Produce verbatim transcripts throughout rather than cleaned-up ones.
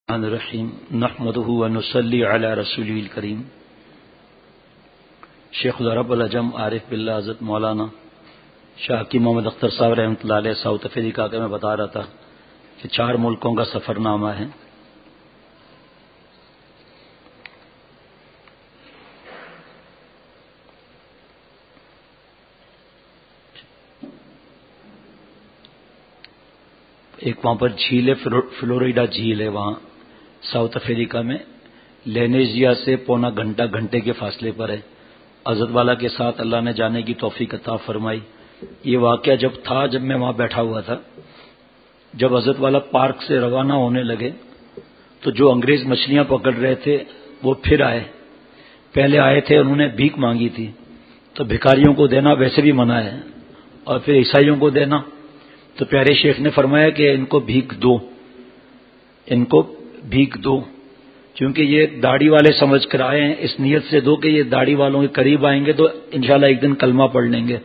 الرحمن الرحیم نحمده ونصلی علی رسوله الکریم. شیخ العرب العجم عارف باللہ حضرت مولانا شاہ کی محمد اختر صاحب رحمۃ اللہ علیہ ساؤتھ افریقہ کا میں بتا رہا تھا کہ چار ملکوں کا سفر نامہ ہے. ایک وہاں پر جھیل ہے، فلوریڈا جھیل ہے وہاں ساؤتھ افریقہ میں، لینیزیا سے پونا گھنٹہ گھنٹے کے فاصلے پر ہے. حضرت والا کے ساتھ اللہ نے جانے کی توفیق عطا فرمائی. یہ واقعہ جب تھا جب میں وہاں بیٹھا ہوا تھا، جب حضرت والا پارک سے روانہ ہونے لگے تو جو انگریز مچھلیاں پکڑ رہے تھے وہ پھر آئے. پہلے آئے تھے، انہوں نے بھیک مانگی تھی، تو بھکاریوں کو دینا ویسے بھی منع ہے، اور پھر عیسائیوں کو دینا. تو پیارے شیخ نے فرمایا کہ ان کو بھیک دو، ان کو بھیک دو، کیونکہ یہ داڑھی والے سمجھ کر آئے ہیں، اس نیت سے دو کہ یہ داڑھی والوں کے قریب آئیں گے تو انشاءاللہ ایک دن کلمہ پڑھ لیں گے.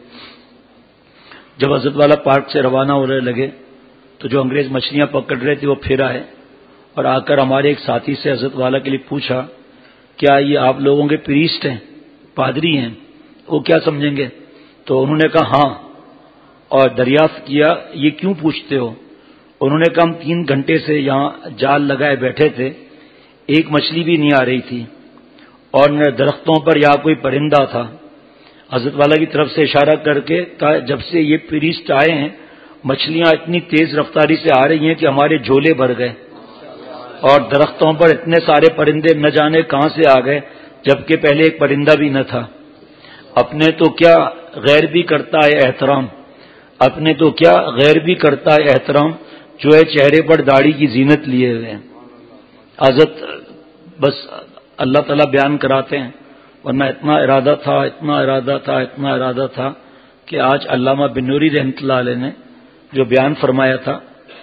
جب حضرت والا پارک سے روانہ ہونے لگے تو جو انگریز مچھلیاں پکڑ رہے تھے وہ پھر آئے اور آ کر ہمارے ایک ساتھی سے حضرت والا کے لیے پوچھا، کیا یہ آپ لوگوں کے پریسٹ ہیں، پادری ہیں؟ وہ کیا سمجھیں گے؟ تو انہوں نے کہا ہاں، اور دریافت کیا یہ کیوں پوچھتے ہو؟ انہوں نے کہا ہم تین گھنٹے سے یہاں جال لگائے بیٹھے تھے، ایک مچھلی بھی نہیں آ رہی تھی، اور نہ درختوں پر یا کوئی پرندہ تھا. حضرت والا کی طرف سے اشارہ کر کے کہا جب سے یہ پریسٹ آئے ہیں مچھلیاں اتنی تیز رفتاری سے آ رہی ہیں کہ ہمارے جھولے بھر گئے، اور درختوں پر اتنے سارے پرندے نہ جانے کہاں سے آ گئے، جبکہ پہلے ایک پرندہ بھی نہ تھا. اپنے تو کیا غیر بھی کرتا ہے احترام، اپنے تو کیا غیر بھی کرتا ہے احترام، جو ہے چہرے پر داڑھی کی زینت لیے ہوئے ہیں. حضرت بس اللہ تعالیٰ بیان کراتے ہیں، ورنہ اتنا ارادہ تھا اتنا ارادہ تھا اتنا ارادہ تھا کہ آج علامہ بن نوری رحمۃ اللہ علیہ نے جو بیان فرمایا تھا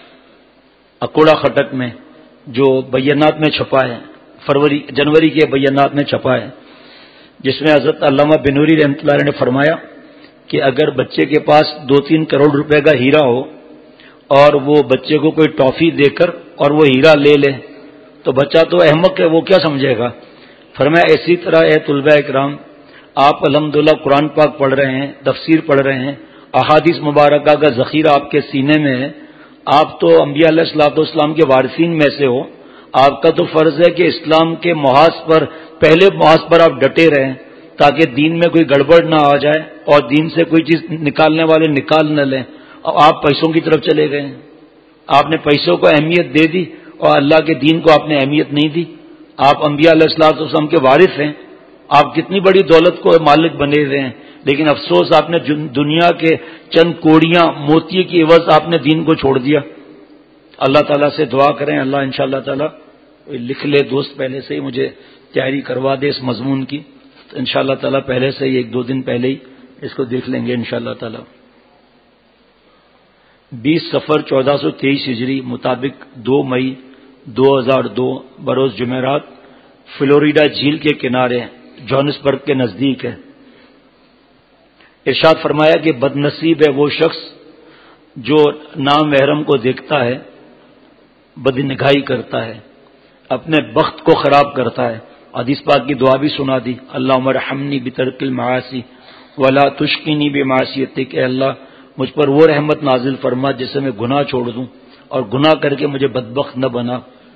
اکوڑا خٹک میں، جو بیانات میں چھپا ہے، فروری جنوری کے بیانات میں چھپا ہے، جس میں حضرت علامہ بن نوری رحمۃ اللہ علیہ نے فرمایا کہ اگر بچے کے پاس دو تین کروڑ روپے کا ہیرا ہو اور وہ بچے کو کوئی ٹافی دے کر اور وہ ہیرا لے لے تو بچہ تو احمق ہے، وہ کیا سمجھے گا. فرمایا اسی طرح اے طلباء اکرام، آپ الحمدللہ قرآن پاک پڑھ رہے ہیں، تفسیر پڑھ رہے ہیں، احادیث مبارکہ کا ذخیرہ آپ کے سینے میں ہے، آپ تو انبیاء علیہ الصلوۃ والسلام کے وارثین میں سے ہو، آپ کا تو فرض ہے کہ اسلام کے محاذ پر پہلے محاذ پر آپ ڈٹے رہیں تاکہ دین میں کوئی گڑبڑ نہ آ جائے اور دین سے کوئی چیز نکالنے والے نکال نہ لیں. اور آپ پیسوں کی طرف چلے گئے، آپ نے پیسوں کو اہمیت دے دی اور اللہ کے دین کو آپ نے اہمیت نہیں دی. آپ انبیاء علیہ الصلوۃ والسلام کے وارث ہیں، آپ کتنی بڑی دولت کو مالک بنے ہوئے ہیں، لیکن افسوس آپ نے دنیا کے چند کوڑیاں موتی کی عوض آپ نے دین کو چھوڑ دیا. اللہ تعالیٰ سے دعا کریں، اللہ انشاءاللہ تعالیٰ لکھ لے، دوست پہلے سے ہی مجھے تیاری کروا دے اس مضمون کی، تو انشاءاللہ تعالیٰ پہلے سے ہی ایک دو دن پہلے ہی اس کو دیکھ لیں گے انشاءاللہ تعالیٰ. بیس صفر چودہ سو تیئیس ہجری مطابق دو مئی دو ہزار دو بروز جمعرات، فلوریڈا جھیل کے کنارے جوہانسبرگ کے نزدیک ہے. ارشاد فرمایا کہ بد نصیب ہے وہ شخص جو نامحرم کو دیکھتا ہے، بدنگاہی کرتا ہے، اپنے بخت کو خراب کرتا ہے. حدیث پاک کی دعا بھی سنا دی، اللہم ارحمنی بترک المعاصی ولا تشقنی بمعصیتک، اے اللہ مجھ پر وہ رحمت نازل فرما جس سے میں گناہ چھوڑ دوں اور گناہ کر کے مجھے بدبخت نہ بنا.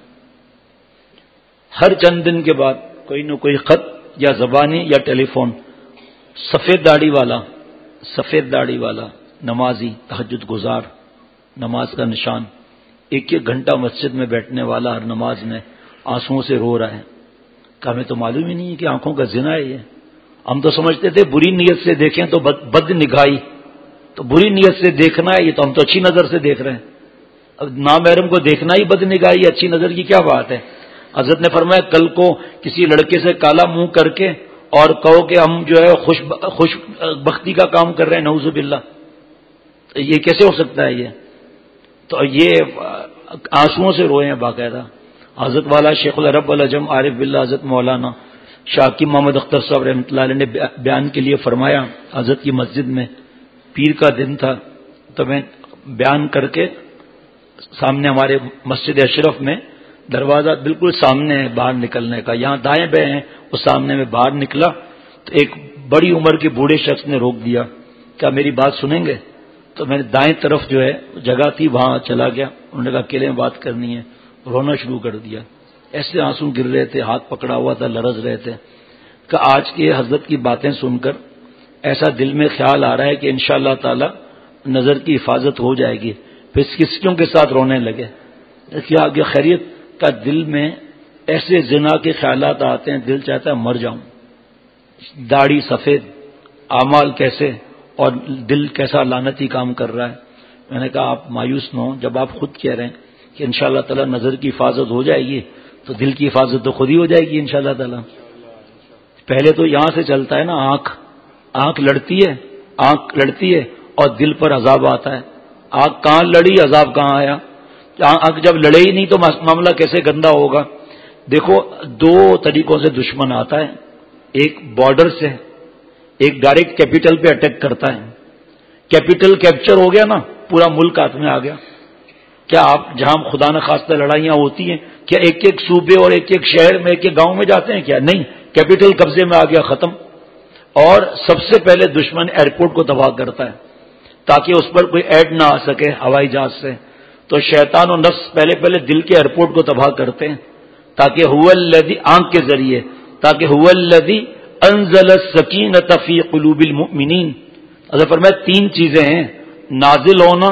ہر چند دن کے بعد کوئی نہ کوئی خط یا زبانی یا ٹیلی فون، سفید داڑھی والا سفید داڑھی والا نمازی، تہجد گزار، نماز کا نشان، ایک ایک گھنٹہ مسجد میں بیٹھنے والا ہر نماز میں آنسوؤں سے رو رہا ہے. کہ ہمیں تو معلوم ہی نہیں ہے کہ آنکھوں کا زنا ہے یہ. ہم تو سمجھتے تھے بری نیت سے دیکھیں تو بد, بد نگاہی، تو بری نیت سے دیکھنا ہے، یہ تو ہم تو اچھی نظر سے دیکھ رہے ہیں. اب نامحرم کو دیکھنا ہی بد نگاہی، اچھی نظر کی کیا بات ہے. حضرت نے فرمایا کل کو کسی لڑکے سے کالا منہ کر کے اور کہو کہ ہم جو ہے خوش خوش بختی کا کام کر رہے ہیں، نعوذ باللہ، تو یہ کیسے ہو سکتا ہے یہ؟ تو یہ آنسوؤں سے روئے ہیں باقاعدہ. حضرت والا شیخ العرب العجم عارف باللہ حضرت مولانا شاہ کی محمد اختر صاحب رحمۃ اللہ علیہ نے بیان کے لیے فرمایا، حضرت کی مسجد میں پیر کا دن تھا تو میں بیان کر کے سامنے ہمارے مسجد اشرف میں دروازہ بالکل سامنے ہے باہر نکلنے کا، یہاں دائیں بائیں ہیں، وہ سامنے میں باہر نکلا تو ایک بڑی عمر کے بوڑھے شخص نے روک دیا، کیا میری بات سنیں گے؟ تو میں نے دائیں طرف جو ہے جگہ تھی وہاں چلا گیا، انہوں نے کہا اکیلے میں بات کرنی ہے، رونا شروع کر دیا، ایسے آنسو گر رہے تھے، ہاتھ پکڑا ہوا تھا، لرز رہے تھے کہ آج کی حضرت کی باتیں سن کر ایسا دل میں خیال آ رہا ہے کہ انشاءاللہ تعالی نظر کی حفاظت ہو جائے گی، پھر کسکیوں کے ساتھ رونے لگے، کیا آگے خیریت کا دل میں ایسے زنا کے خیالات آتے ہیں، دل چاہتا ہے مر جاؤں، داڑھی سفید، اعمال کیسے، اور دل کیسا لعنتی کام کر رہا ہے۔ میں نے کہا آپ مایوس نہ ہوں، جب آپ خود کہہ رہے ہیں کہ انشاءاللہ تعالی نظر کی حفاظت ہو جائے گی تو دل کی حفاظت تو خود ہی ہو جائے گی انشاءاللہ تعالی۔ پہلے تو یہاں سے چلتا ہے نا، آنکھ آنکھ لڑتی ہے، آنکھ لڑتی ہے اور دل پر عذاب آتا ہے، آنکھ کہاں لڑی عذاب کہاں آیا، آنکھ جب لڑے ہی نہیں تو معاملہ کیسے گندا ہوگا۔ دیکھو دو طریقوں سے دشمن آتا ہے، ایک بارڈر سے، ایک ڈائریکٹ کیپٹل پہ اٹیک کرتا ہے، کیپٹل کیپچر ہو گیا نا، پورا ملک ہاتھ میں آ گیا۔ کیا آپ جہاں خدا نخواستہ لڑائیاں ہوتی ہیں کیا ایک ایک صوبے اور ایک ایک شہر میں ایک ایک گاؤں میں جاتے ہیں؟ کیا نہیں، کیپٹل قبضے میں آ گیا، ختم۔ اور سب سے پہلے دشمن ایئرپورٹ کو تباہ کرتا ہے تاکہ اس پر کوئی ایڈ نہ آ سکے ہوائی جہاز سے، تو شیطان و نفس پہلے پہلے دل کے ایئرپورٹ کو تباہ کرتے ہیں تاکہ هو الذی، آنکھ کے ذریعے، تاکہ هو الذی انزل السکینۃ فی قلوب المؤمنین۔ حضرت فرمایا تین چیزیں ہیں، نازل ہونا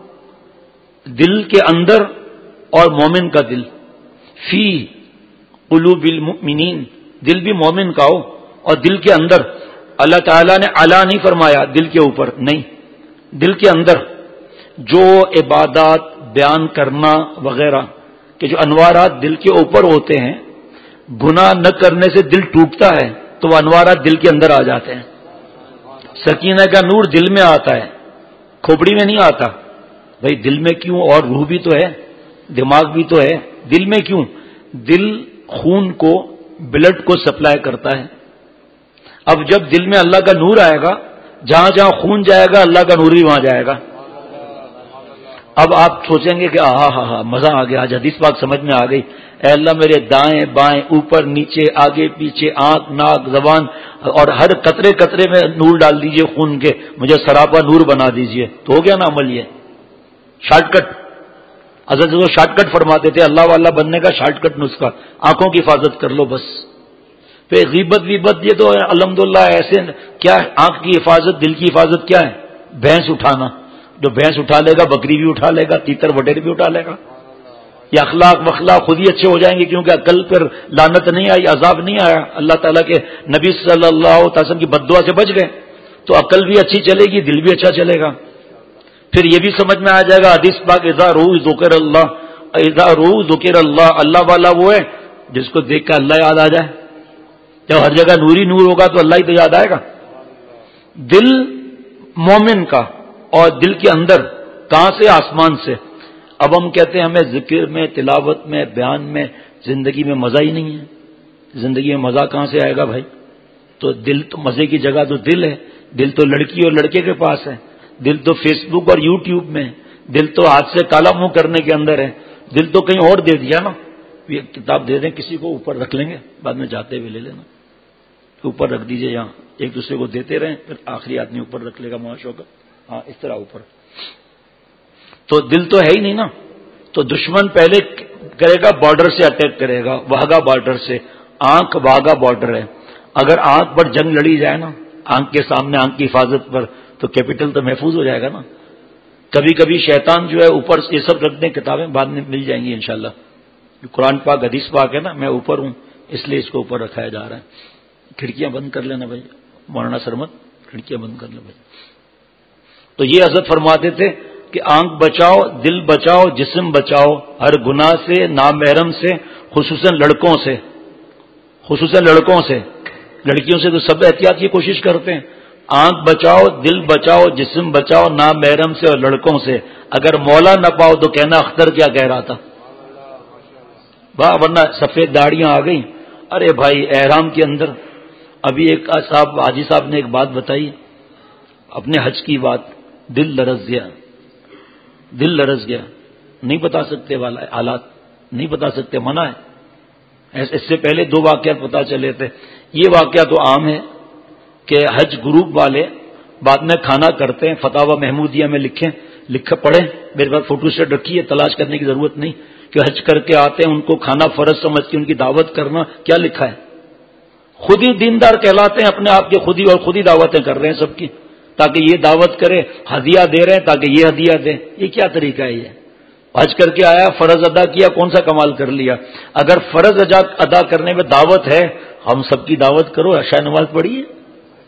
دل کے اندر اور مومن کا دل، فی قلوب المؤمنین، دل بھی مومن کا ہو اور دل کے اندر، اللہ تعالیٰ نے اعلیٰ نہیں فرمایا دل کے اوپر، نہیں، دل کے اندر جو عبادات بیان کرنا وغیرہ کہ جو انوارات دل کے اوپر ہوتے ہیں، گناہ نہ کرنے سے دل ٹوٹتا ہے تو وہ انوارات دل کے اندر آ جاتے ہیں۔ سکینہ کا نور دل میں آتا ہے، کھوپڑی میں نہیں آتا۔ بھائی دل میں کیوں؟ اور روح بھی تو ہے، دماغ بھی تو ہے، دل میں کیوں؟ دل خون کو، بلڈ کو سپلائی کرتا ہے۔ اب جب دل میں اللہ کا نور آئے گا، جہاں جہاں خون جائے گا اللہ کا نور بھی وہاں جائے گا۔ اب آپ سوچیں گے کہ ہاں ہاں ہاں مزہ آ گیا، آج حدیث پاک سمجھ میں آ گئی، اے اللہ میرے دائیں بائیں اوپر نیچے آگے پیچھے آنکھ ناک زبان اور ہر قطرے قطرے میں نور ڈال دیجئے خون کے، مجھے سراپا نور بنا دیجئے، تو ہو گیا نا عمل۔ یہ شارٹ کٹ، حضرت جو شارٹ کٹ فرماتے تھے، اللہ والا بننے کا شارٹ کٹ نسخہ، آنکھوں کی حفاظت کر لو بس۔ پھر غیبت ویبت یہ تو الحمدللہ ایسے کیا ہے، آنکھ کی حفاظت، دل کی حفاظت کیا ہے؟ بھینس اٹھانا، جو بھینس اٹھا لے گا بکری بھی اٹھا لے گا، تیتر وڈیر بھی اٹھا لے گا۔ یہ اخلاق وخلاق خود ہی اچھے ہو جائیں گے، کیونکہ عقل پر لعنت نہیں آئی، عذاب نہیں آیا، اللہ تعالیٰ کے نبی صلی اللہ علیہ وسلم کی بد دعا سے بچ گئے، تو عقل بھی اچھی چلے گی، دل بھی اچھا چلے گا۔ پھر یہ بھی سمجھ میں آ جائے گا حدیث پاک اذا روح ذکر اللہ، اذا روح ذکر اللہ، اللہ والا وہ ہے جس کو دیکھ کر اللہ یاد آ جائے۔ جب ہر جگہ نور ہی نور ہوگا تو اللہ ہی تو یاد آئے گا۔ دل مومن کا، اور دل کے اندر کہاں سے؟ آسمان سے۔ اب ہم کہتے ہیں ہمیں ذکر میں، تلاوت میں، بیان میں، زندگی میں مزہ ہی نہیں ہے۔ زندگی میں مزہ کہاں سے آئے گا بھائی؟ تو دل تو مزے کی جگہ تو دل ہے، دل تو لڑکی اور لڑکے کے پاس ہے، دل تو فیس بک اور یوٹیوب میں، دل تو ہاتھ سے کالا منہ کرنے کے اندر ہے، دل تو کہیں اور دے دیا نا۔ یہ کتاب دے دیں کسی کو، اوپر رکھ لیں گے، بعد میں جاتے ہوئے لے لینا، اوپر رکھ دیجئے، یہاں ایک دوسرے کو دیتے رہیں، پھر آخری آدمی اوپر رکھ لے گا معاشوں کا، ہاں اس طرح اوپر۔ تو دل تو ہے ہی نہیں نا، تو دشمن پہلے کرے گا بارڈر سے اٹیک کرے گا، واہگہ بارڈر سے۔ آنکھ واہگہ بارڈر ہے، اگر آنکھ پر جنگ لڑی جائے نا، آنکھ کے سامنے آنکھ کی حفاظت پر، تو کیپٹل تو محفوظ ہو جائے گا نا۔ کبھی کبھی شیطان جو ہے اوپر یہ سب رکھ دیں، کتابیں بعد میں مل جائیں گی انشاءاللہ، قرآن پاک حدیث پاک ہے نا، میں اوپر ہوں اس لیے اس کو اوپر رکھایا جا رہا ہے۔ کھڑکیاں بند کر لینا بھائی، مولانا سرمت کھڑکیاں بند کر لیں بھائی۔ تو یہ حضرت فرماتے تھے کہ آنکھ بچاؤ، دل بچاؤ، جسم بچاؤ، ہر گناہ سے، نامحرم سے، خصوصاً لڑکوں سے، خصوصاً لڑکوں سے، لڑکیوں سے تو سب احتیاط کی کوشش کرتے ہیں۔ آنکھ بچاؤ، دل بچاؤ، جسم بچاؤ، نامحرم سے اور لڑکوں سے۔ اگر مولا نہ پاؤ تو کہنا اختر کیا کہہ رہا تھا، واہ، ورنہ سفید داڑیاں آ گئی۔ ارے بھائی احرام کے اندر ابھی ایک صاحب حاجی صاحب نے ایک بات بتائی، اپنے حج کی بات، دل لرز گیا، دل لرز گیا، نہیں بتا سکتے والا حالات، نہیں بتا سکتے، منع ہے. اس سے پہلے دو واقعات پتا چلے تھے. یہ واقعہ تو عام ہے کہ حج گروپ والے بعد میں کھانا کرتے ہیں. فتاوی محمودیہ میں لکھیں، لکھے پڑھیں، میرے پاس فوٹو سیٹ رکھی ہے، تلاش کرنے کی ضرورت نہیں کہ حج کر کے آتے ہیں ان کو کھانا فرض سمجھ کے ان کی دعوت کرنا. کیا لکھا ہے؟ خود ہی دیندار کہلاتے ہیں اپنے آپ کے، خود ہی اور خود ہی دعوتیں کر رہے ہیں سب کی، تاکہ یہ دعوت کرے، ہدیہ دے رہے ہیں تاکہ یہ ہدیہ دے. یہ کیا طریقہ ہے؟ یہ حج کر کے آیا، فرض ادا کیا، کون سا کمال کر لیا؟ اگر فرض ادا کرنے میں دعوت ہے، ہم سب کی دعوت کرو. عشاء نماز پڑھی ہے،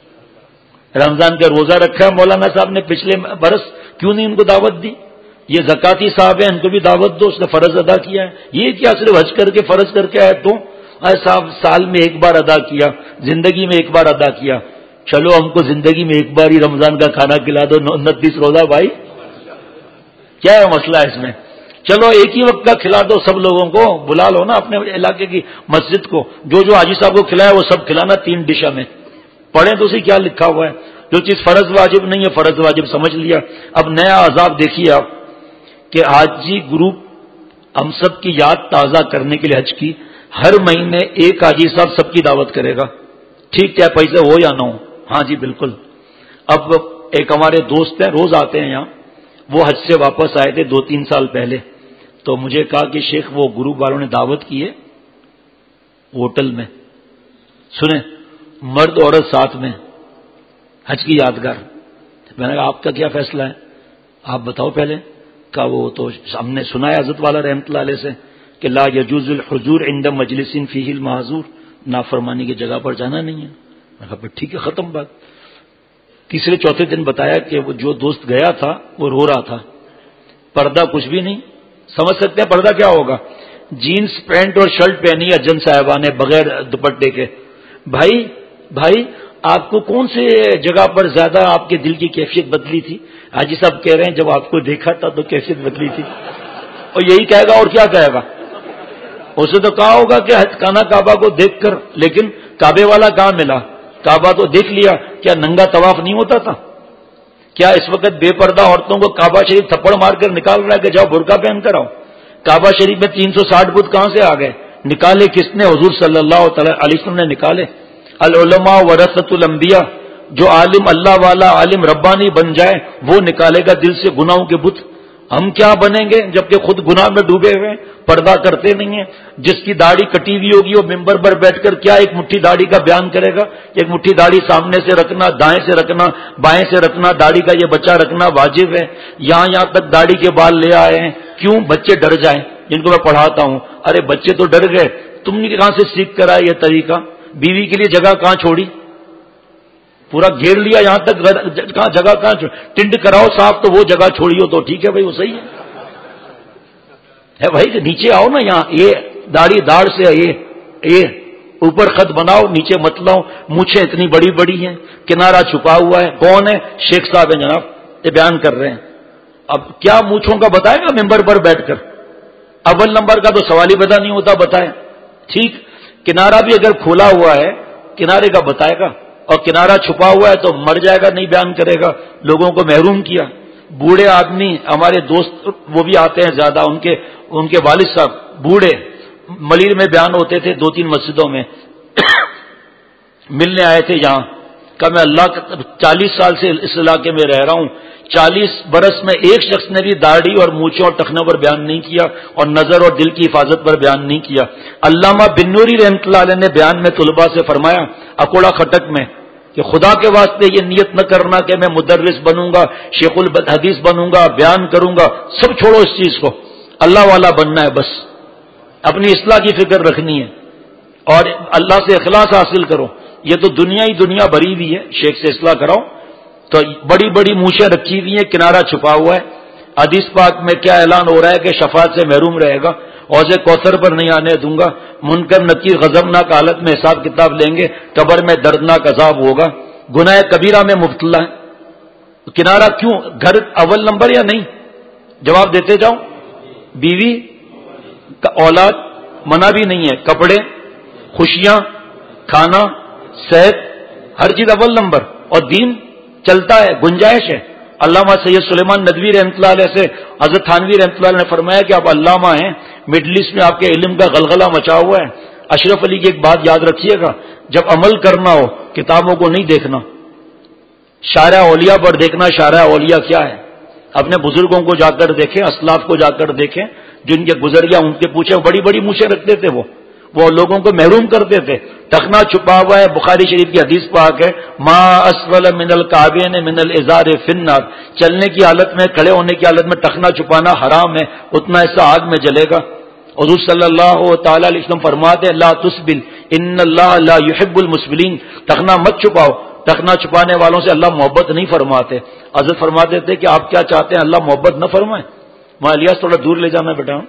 رمضان کا روزہ رکھا ہے مولانا صاحب نے پچھلے برس، کیوں نہیں ان کو دعوت دی؟ یہ زکاتی صاحب ہیں، ان کو بھی دعوت دو، اس نے فرض ادا کیا ہے. یہ کیا صرف حج کر کے فرض کر کے آئے تو صاحب سال میں ایک بار ادا کیا، زندگی میں ایک بار ادا کیا. چلو ہم کو زندگی میں ایک بار ہی رمضان کا کھانا کھلا دو، انتیس روزہ بھائی، کیا ہے مسئلہ اس میں؟ چلو ایک ہی وقت کا کھلا دو، سب لوگوں کو بلا لو نا اپنے علاقے کی مسجد کو، جو جو حاجی صاحب کو کھلایا وہ سب کھلانا تین ڈشا میں. پڑھیں تو اسی کیا لکھا ہوا ہے. جو چیز فرض واجب نہیں ہے فرض واجب سمجھ لیا. اب نیا عذاب دیکھیے آپ کہ حاجی گروپ ہم سب کی یاد تازہ کرنے کے لیے حج کی ہر مہینے ایک حاجی صاحب سب کی دعوت کرے گا. ٹھیک کیا پیسے ہو یا نہ ہو؟ ہاں جی بالکل. اب ایک ہمارے دوست ہیں، روز آتے ہیں یہاں، وہ حج سے واپس آئے تھے دو تین سال پہلے. تو مجھے کہا کہ شیخ وہ گروپ والوں نے دعوت کی ہے ہوٹل میں، سنیں مرد عورت ساتھ میں، حج کی یادگار. میں نے کہا آپ کا کیا فیصلہ ہے، آپ بتاؤ پہلے. کہا وہ تو ہم نے سنا ہے حضرت والا رحمۃ اللہ علیہ سے کہ لا یجوز الحضور عند مجلس فیہ المحظور، نافرمانی کی جگہ پر جانا نہیں ہے. میں کہا ٹھیک ہے ختم بات. تیسرے چوتھے دن بتایا کہ وہ جو دوست گیا تھا وہ رو رہا تھا، پردہ کچھ بھی نہیں. سمجھ سکتے ہیں پردہ کیا ہوگا؟ جینز پینٹ اور شرٹ پہنی اجن صاحبہ نے بغیر دوپٹے کے. بھائی بھائی آپ کو کون سے جگہ پر زیادہ آپ کے دل کی کیفیت بدلی تھی؟ حاجی صاحب کہہ رہے ہیں جب آپ کو دیکھا تھا تو کیفیت بدلی تھی. اور یہی کہے گا اور کیا کہے گا؟ اسے تو کہا ہوگا کہ خانہ کعبہ کو دیکھ کر، لیکن کعبے والا کہاں ملا؟ کعبہ تو دیکھ لیا. کیا ننگا طواف نہیں ہوتا تھا؟ کیا اس وقت بے پردہ عورتوں کو کعبہ شریف تھپڑ مار کر نکال رہا ہے کہ جاؤ برقع پہن کر آؤ؟ کعبہ شریف میں تین سو ساٹھ بت کہاں سے آ گئے؟ نکالے کس نے؟ حضور صلی اللہ تعالی علیہ وسلم نے نکالے. العلماء ورثۃ الانبیاء، جو عالم اللہ والا عالم ربانی بن جائے وہ نکالے گا دل سے گناہوں کے بت. ہم کیا بنیں گے جبکہ خود گناہ میں ڈوبے ہوئے، پردہ کرتے نہیں ہیں. جس کی داڑھی کٹی ہوئی ہوگی وہ ممبر پر بیٹھ کر کیا ایک مٹھی داڑھی کا بیان کرے گا؟ ایک مٹھی داڑھی سامنے سے رکھنا، دائیں سے رکھنا، بائیں سے رکھنا، داڑھی کا یہ بچہ رکھنا واجب ہے. یہاں یہاں تک داڑھی کے بال لے آئے ہیں. کیوں؟ بچے ڈر جائیں، جن کو میں پڑھاتا ہوں. ارے بچے تو ڈر گئے، تم نے کہاں سے سیکھ کر آئے یہ طریقہ؟ بیوی کے لیے جگہ کہاں چھوڑی؟ پورا گھیر لیا یہاں تک، کہاں جگہ کہاں چھوڑی؟ ٹنڈ کراؤ صاف تو وہ جگہ چھوڑی ہو تو ٹھیک ہے بھائی، وہ صحیح ہے بھائی. کہ نیچے آؤ نا، یہاں یہ داڑھی داڑھ سے یہ یہ اوپر خط بناؤ، نیچے مت لاؤ. مونچھیں اتنی بڑی بڑی ہیں، کنارہ چھپا ہوا ہے. کون ہے؟ شیخ صاحب ہیں جناب، یہ بیان کر رہے ہیں. اب کیا مونچھوں کا بتائے گا ممبر پر بیٹھ کر؟ اول نمبر کا تو سوال ہی پیدا نہیں ہوتا، بتائیں. ٹھیک، کنارہ بھی اگر کھولا ہوا ہے کنارے کا بتائے گا، اور کنارہ چھپا ہوا ہے تو مر جائے گا، نہیں بیان کرے گا. لوگوں کو محروم کیا. بوڑھے آدمی ہمارے دوست وہ بھی آتے ہیں زیادہ، ان کے ان کے والد صاحب بوڑھے ملیر میں بیان ہوتے تھے دو تین مسجدوں میں ملنے آئے تھے یہاں. کہ میں اللہ کا چالیس سال سے اس علاقے میں رہ رہا ہوں، چالیس برس میں ایک شخص نے بھی داڑھی اور مونچھوں اور ٹخنوں پر بیان نہیں کیا اور نظر اور دل کی حفاظت پر بیان نہیں کیا. علامہ بن نوری رحمۃ اللہ علیہ نے بیان میں طلباء سے فرمایا اکوڑا کھٹک میں کہ خدا کے واسطے یہ نیت نہ کرنا کہ میں مدرس بنوں گا، شیخ الحدیث بنوں گا، بیان کروں گا. سب چھوڑو اس چیز کو، اللہ والا بننا ہے بس. اپنی اصلاح کی فکر رکھنی ہے اور اللہ سے اخلاص حاصل کرو. یہ تو دنیا ہی دنیا بھری ہوئی ہے، شیخ سے اصلاح کراؤ. تو بڑی بڑی مونچھیں رکھی ہوئی ہیں، کنارہ چھپا ہوا ہے. حدیث پاک میں کیا اعلان ہو رہا ہے کہ شفاعت سے محروم رہے گا، حوض کوثر پر نہیں آنے دوں گا، منکر نکیر غضبناک حالت میں حساب کتاب لیں گے، قبر میں دردناک عذاب ہوگا. گناہ کبیرہ میں مبتلا ہے. کنارہ کیوں؟ گھر اول نمبر یا نہیں؟ جواب دیتے جاؤ. بیوی کا اولاد منع بھی نہیں ہے، کپڑے، خوشیاں، کھانا، صحت، ہر چیز اول نمبر. اور دین چلتا ہے، گنجائش ہے. علامہ سید سلیمان ندوی رحمۃ اللہ علیہ سے حضرت تھانوی رحمۃ اللہ علیہ نے فرمایا کہ آپ علامہ ہیں، مڈل ایسٹ میں آپ کے علم کا غلغلہ مچا ہوا ہے۔ اشرف علی کی ایک بات یاد رکھیے گا، جب عمل کرنا ہو کتابوں کو نہیں دیکھنا، شارع اولیاء پر دیکھنا۔ شارع اولیاء کیا ہے؟ اپنے بزرگوں کو جا کر دیکھیں، اسلاف کو جا کر دیکھیں، جن کے گزر گیا ان کے پوچھیں، بڑی بڑی مونچھیں رکھتے تھے، وہ وہ لوگوں کو محروم کرتے تھے۔ ٹخنا چھپا ہوا ہے، بخاری شریف کی حدیث پاک ہے، ما اسفل من الکعبین من الازار فی النار، چلنے کی حالت میں، کھڑے ہونے کی حالت میں ٹخنا چھپانا حرام ہے، اتنا ایسا آگ میں جلے گا۔ حضور صلی اللہ تعالی علیہ وسلم فرماتے ہیں لا تسبل ان اللہ لا یحب المسبلین، ٹخنا مت چھپاؤ، ٹخنا چھپانے والوں سے اللہ محبت نہیں فرماتے۔ حضرت فرماتے تھے کہ آپ کیا چاہتے ہیں اللہ محبت نہ فرمائے؟ میں الیاس تھوڑا دور لے جانا بیٹا،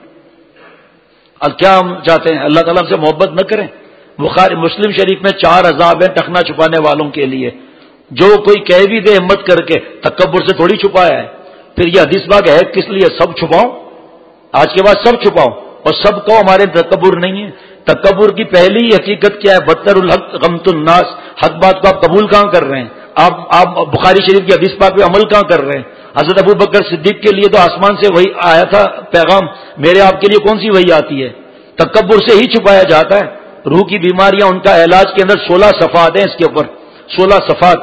اب کیا ہم چاہتے ہیں اللہ تعالیٰ سے محبت نہ کریں؟ بخاری مسلم شریف میں چار عذاب ہیں ٹخنا چھپانے والوں کے لیے، جو کوئی کہہ بھی دے ہمت کر کے تکبر سے تھوڑی چھپایا ہے۔ پھر یہ حدیث پاک ہے کس لیے؟ سب چھپاؤ، آج کے بعد سب چھپاؤ، اور سب کو ہمارے تکبر نہیں ہے۔ تکبر کی پہلی حقیقت کیا ہے؟ بدتر الحق غمت الناس، حق بات کو آپ قبول کہاں کر رہے ہیں؟ آپ آپ بخاری شریف کی حدیث پاک پہ عمل کہاں کر رہے ہیں؟ حضرت ابو بکر صدیق کے لیے تو آسمان سے وہی آیا تھا پیغام، میرے آپ کے لیے کون سی وہی آتی ہے؟ تکبر سے ہی چھپایا جاتا ہے۔ روح کی بیماریاں، ان کا علاج کے اندر سولہ صفحات ہیں، اس کے اوپر سولہ صفحات۔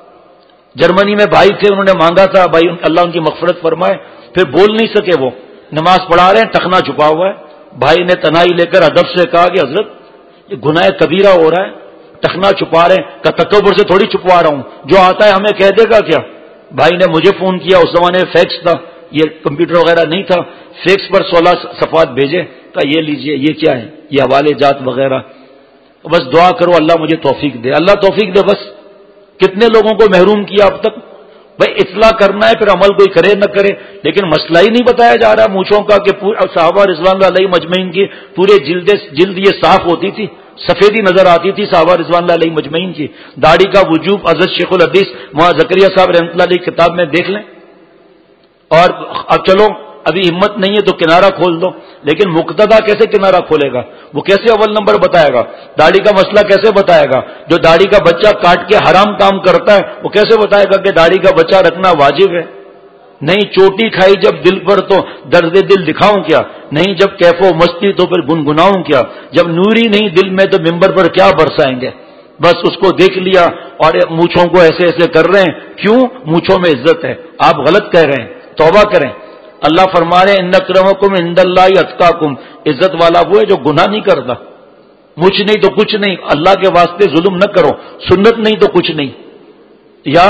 جرمنی میں بھائی تھے، انہوں نے مانگا تھا بھائی اللہ ان کی مغفرت فرمائے، پھر بول نہیں سکے، وہ نماز پڑھا رہے ہیں، ٹخنا چھپا ہوا ہے۔ بھائی نے تنہائی لے کر ادب سے کہا کہ حضرت یہ گناہ کبیرہ ہو رہا ہے، ٹخنا چھپا رہے ہیں۔ کہ تکبر سے تھوڑی چھپوا رہا ہوں، جو آتا ہے ہمیں کہہ دے گا کیا؟ بھائی نے مجھے فون کیا، اس زمانے میں فیکس تھا، یہ کمپیوٹر وغیرہ نہیں تھا، فیکس پر سولہ صفحات بھیجے، کہا یہ لیجئے، یہ کیا ہے؟ یہ حوالے جات وغیرہ۔ بس دعا کرو اللہ مجھے توفیق دے، اللہ توفیق دے۔ بس کتنے لوگوں کو محروم کیا اب تک؟ بھائی اطلاع کرنا ہے، پھر عمل کوئی کرے نہ کرے، لیکن مسئلہ ہی نہیں بتایا جا رہا مونچھوں کا کہ صحابہ رضوان اللہ علیہ مجمعین کی پورے جلد جلد یہ صاف ہوتی تھی، سفیدی نظر آتی تھی صحابہ رضوان اللہ علیہ مجمعین کی۔ داڑھی کا وجوب حضرت شیخ الحدیث مولانا زکریا صاحب رحمۃ اللہ علیہ کتاب میں دیکھ لیں۔ اور اب چلو ابھی ہمت نہیں ہے تو کنارہ کھول دو، لیکن مقتدیٰ کیسے کنارہ کھولے گا؟ وہ کیسے اول نمبر بتائے گا؟ داڑھی کا مسئلہ کیسے بتائے گا؟ جو داڑھی کا بچہ کاٹ کے حرام کام کرتا ہے وہ کیسے بتائے گا کہ داڑھی کا بچہ رکھنا واجب ہے؟ نہیں چوٹی کھائی جب دل پر تو درد دل دکھاؤں کیا، نہیں جب کیف و مستی تو پھر گنگناؤں کیا، جب نوری نہیں دل میں تو ممبر پر کیا برسائیں گے؟ بس اس کو دیکھ لیا اور مونچھوں کو ایسے ایسے کر رہے ہیں، کیوں؟ مونچھوں میں عزت ہے، آپ غلط کہہ رہے ہیں، توبہ کریں۔ اللہ فرما رہے ہیں ان اکرمکم عند اللہ اتقاکم، عزت والا وہ ہے جو گناہ نہیں کرتا۔ مجھ نہیں تو کچھ نہیں، اللہ کے واسطے ظلم نہ کرو، سنت نہیں تو کچھ نہیں، یا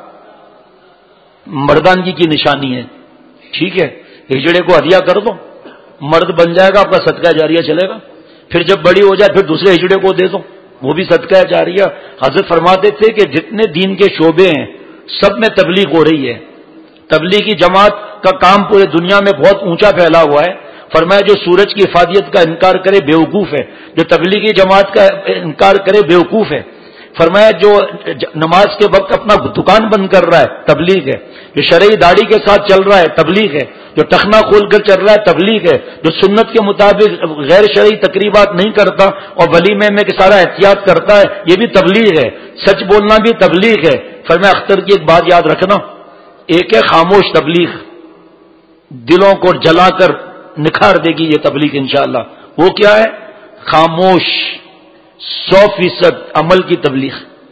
مردانگی کی نشانی ہے، ٹھیک ہے؟ ہجڑے کو ہدیہ کر دو، مرد بن جائے گا، آپ کا صدقہ جاریہ چلے گا۔ پھر جب بڑی ہو جائے پھر دوسرے ہجڑے کو دے دو، وہ بھی صدقہ جاریہ۔ حضرت فرماتے تھے کہ جتنے دین کے شعبے ہیں سب میں تبلیغ ہو رہی ہے، تبلیغی جماعت کا کام پورے دنیا میں بہت اونچا پھیلا ہوا ہے۔ فرمایا جو سورج کی افادیت کا انکار کرے بیوقوف ہے، جو تبلیغی جماعت کا انکار کرے بیوقوف ہے۔ فرمایا جو نماز کے وقت اپنا دکان بند کر رہا ہے تبلیغ ہے، جو شرعی داڑھی کے ساتھ چل رہا ہے تبلیغ ہے، جو ٹخنا کھول کر چل رہا ہے تبلیغ ہے، جو سنت کے مطابق غیر شرعی تقریبات نہیں کرتا اور ولیمے میں کہ سارا احتیاط کرتا ہے، یہ بھی تبلیغ ہے۔ سچ بولنا بھی تبلیغ ہے۔ فرمایا اختر کی ایک بات یاد رکھنا، ایک ہے خاموش تبلیغ، دلوں کو جلا کر نکھار دے گی یہ تبلیغ انشاءاللہ، وہ کیا ہے؟ خاموش سو فیصد عمل کی تبلیغ،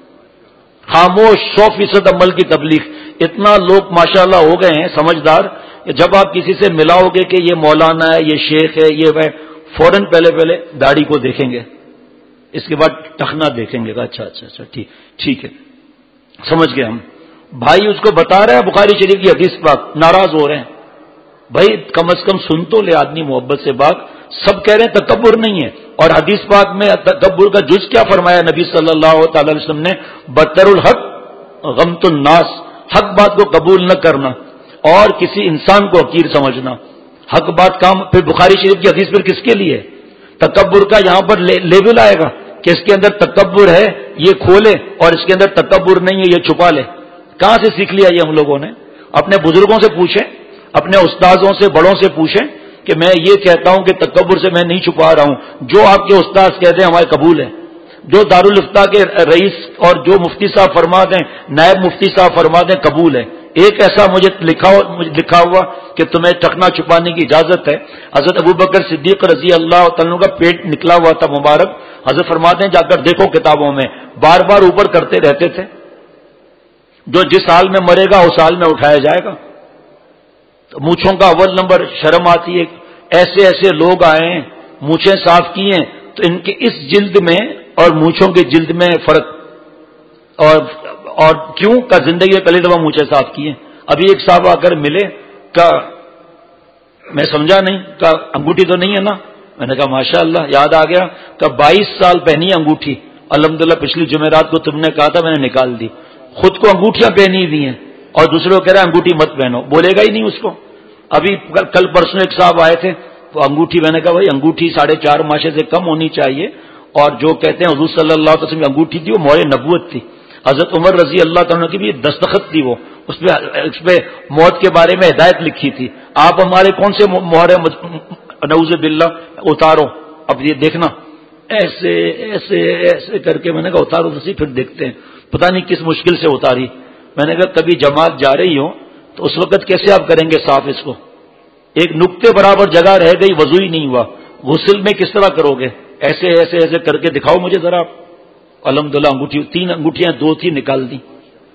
خاموش سو فیصد عمل کی تبلیغ۔ اتنا لوگ ماشاءاللہ ہو گئے ہیں سمجھدار کہ جب آپ کسی سے ملاؤ گے کہ یہ مولانا ہے، یہ شیخ ہے، یہ وہ، فوراً پہلے پہلے داڑھی کو دیکھیں گے، اس کے بعد ٹخنا دیکھیں گے، اچھا اچھا اچھا ٹھیک ٹھیک ہے، سمجھ گئے ہم۔ بھائی اس کو بتا رہا ہے بخاری شریف کی حدیث پاک، ناراض ہو رہے ہیں، بھائی کم از کم سن تو لے آدمی محبت سے بات۔ سب کہہ رہے ہیں تکبر نہیں ہے، اور حدیث پاک میں تکبر کا جز کیا فرمایا نبی صلی اللہ تعالی علیہ وسلم نے؟ بدتر الحق غمت الناس، حق بات کو قبول نہ کرنا اور کسی انسان کو حقیر سمجھنا۔ حق بات کام پھر بخاری شریف کی حدیث پر کس کے لیے؟ تکبر کا یہاں پر لیبل آئے گا کہ اس کے اندر تکبر ہے یہ کھولے، اور اس کے اندر تکبر نہیں ہے یہ چھپا لے۔ کہاں سے سیکھ لیا یہ ہم لوگوں نے؟ اپنے بزرگوں سے پوچھیں، اپنے استاذوں سے بڑوں سے پوچھیں کہ میں یہ کہتا ہوں کہ تکبر سے میں نہیں چھپا رہا ہوں، جو آپ کے استاذ کہتے ہیں ہمارے قبول ہے، جو دارالفتہ کے رئیس اور جو مفتی صاحب فرما دیں، نائب مفتی صاحب فرما دیں، قبول ہے۔ ایک ایسا مجھے لکھا مجھے لکھا ہوا کہ تمہیں ٹکنا چھپانے کی اجازت ہے. حضرت ابوبکر صدیق رضی اللہ تعالیٰ کا پیٹ نکلا ہوا تھا مبارک. حضرت فرماتے ہیں جا کر دیکھو کتابوں میں بار بار اوپر کرتے رہتے تھے. جو جس حال میں مرے گا اس حال میں اٹھایا جائے گا. مونچھوں کا اول نمبر شرم آتی ہے. ایسے ایسے لوگ آئے ہیں مونچھیں صاف کی ہیں تو ان کے اس جلد میں اور مونچھوں کے جلد میں فرق. اور اور کیوں کا زندگی پہلی دفعہ مونچھیں صاف کی ہیں. ابھی ایک صاحب آ کر ملے کا میں سمجھا نہیں کا انگوٹھی تو نہیں ہے نا. میں نے کہا ماشاء اللہ یاد آ گیا. کہ بائیس سال پہنی انگوٹھی الحمدللہ پچھلی جمعرات کو تم نے کہا تھا میں نے نکال دی. خود کو انگوٹھیاں پہنی ہوئی ہیں اور دوسرے کو کہہ رہا ہے انگوٹھی مت پہنو. بولے گا ہی نہیں اس کو. ابھی کل پرسوں ایک صاحب آئے تھے تو انگوٹھی میں نے کہا بھائی انگوٹھی ساڑھے چار ماشے سے کم ہونی چاہیے. اور جو کہتے ہیں حضور صلی اللہ علیہ وسلم کی انگوٹھی تھی وہ مہر نبوت تھی. حضرت عمر رضی اللہ تعالیٰ کی بھی دستخط تھی وہ اس پہ اس پہ موت کے بارے میں ہدایت لکھی تھی. آپ ہمارے کون سے مہر نعوذ باللہ اتارو. اب یہ دیکھنا ایسے ایسے ایسے کر کے میں نے کہا اتارو تو پھر دیکھتے ہیں. پتہ نہیں کس مشکل سے اتاری. میں نے کہا کبھی جماعت جا رہی ہو تو اس وقت کیسے آپ کریں گے صاف اس کو. ایک نقطے برابر جگہ رہ گئی وضو ہی نہیں ہوا. غسل میں کس طرح کرو گے. ایسے ایسے ایسے کر کے دکھاؤ مجھے ذرا. الحمدللہ انگوٹھی تین انگوٹھیاں دو تھی نکال دی.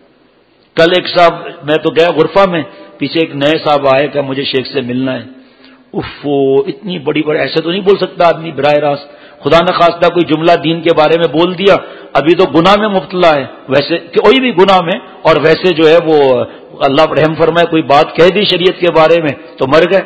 کل ایک صاحب میں تو گیا غرفہ میں پیچھے ایک نئے صاحب آئے کہ مجھے شیخ سے ملنا ہے. اف اتنی بڑی بڑی ایسے تو نہیں بول سکتا آدمی براہ راست. خدا نہ خواستہ کوئی جملہ دین کے بارے میں بول دیا ابھی تو گناہ میں مبتلا ہے ویسے کوئی بھی گناہ میں. اور ویسے جو ہے وہ اللہ رحم فرمائے کوئی بات کہہ دی شریعت کے بارے میں تو مر گئے.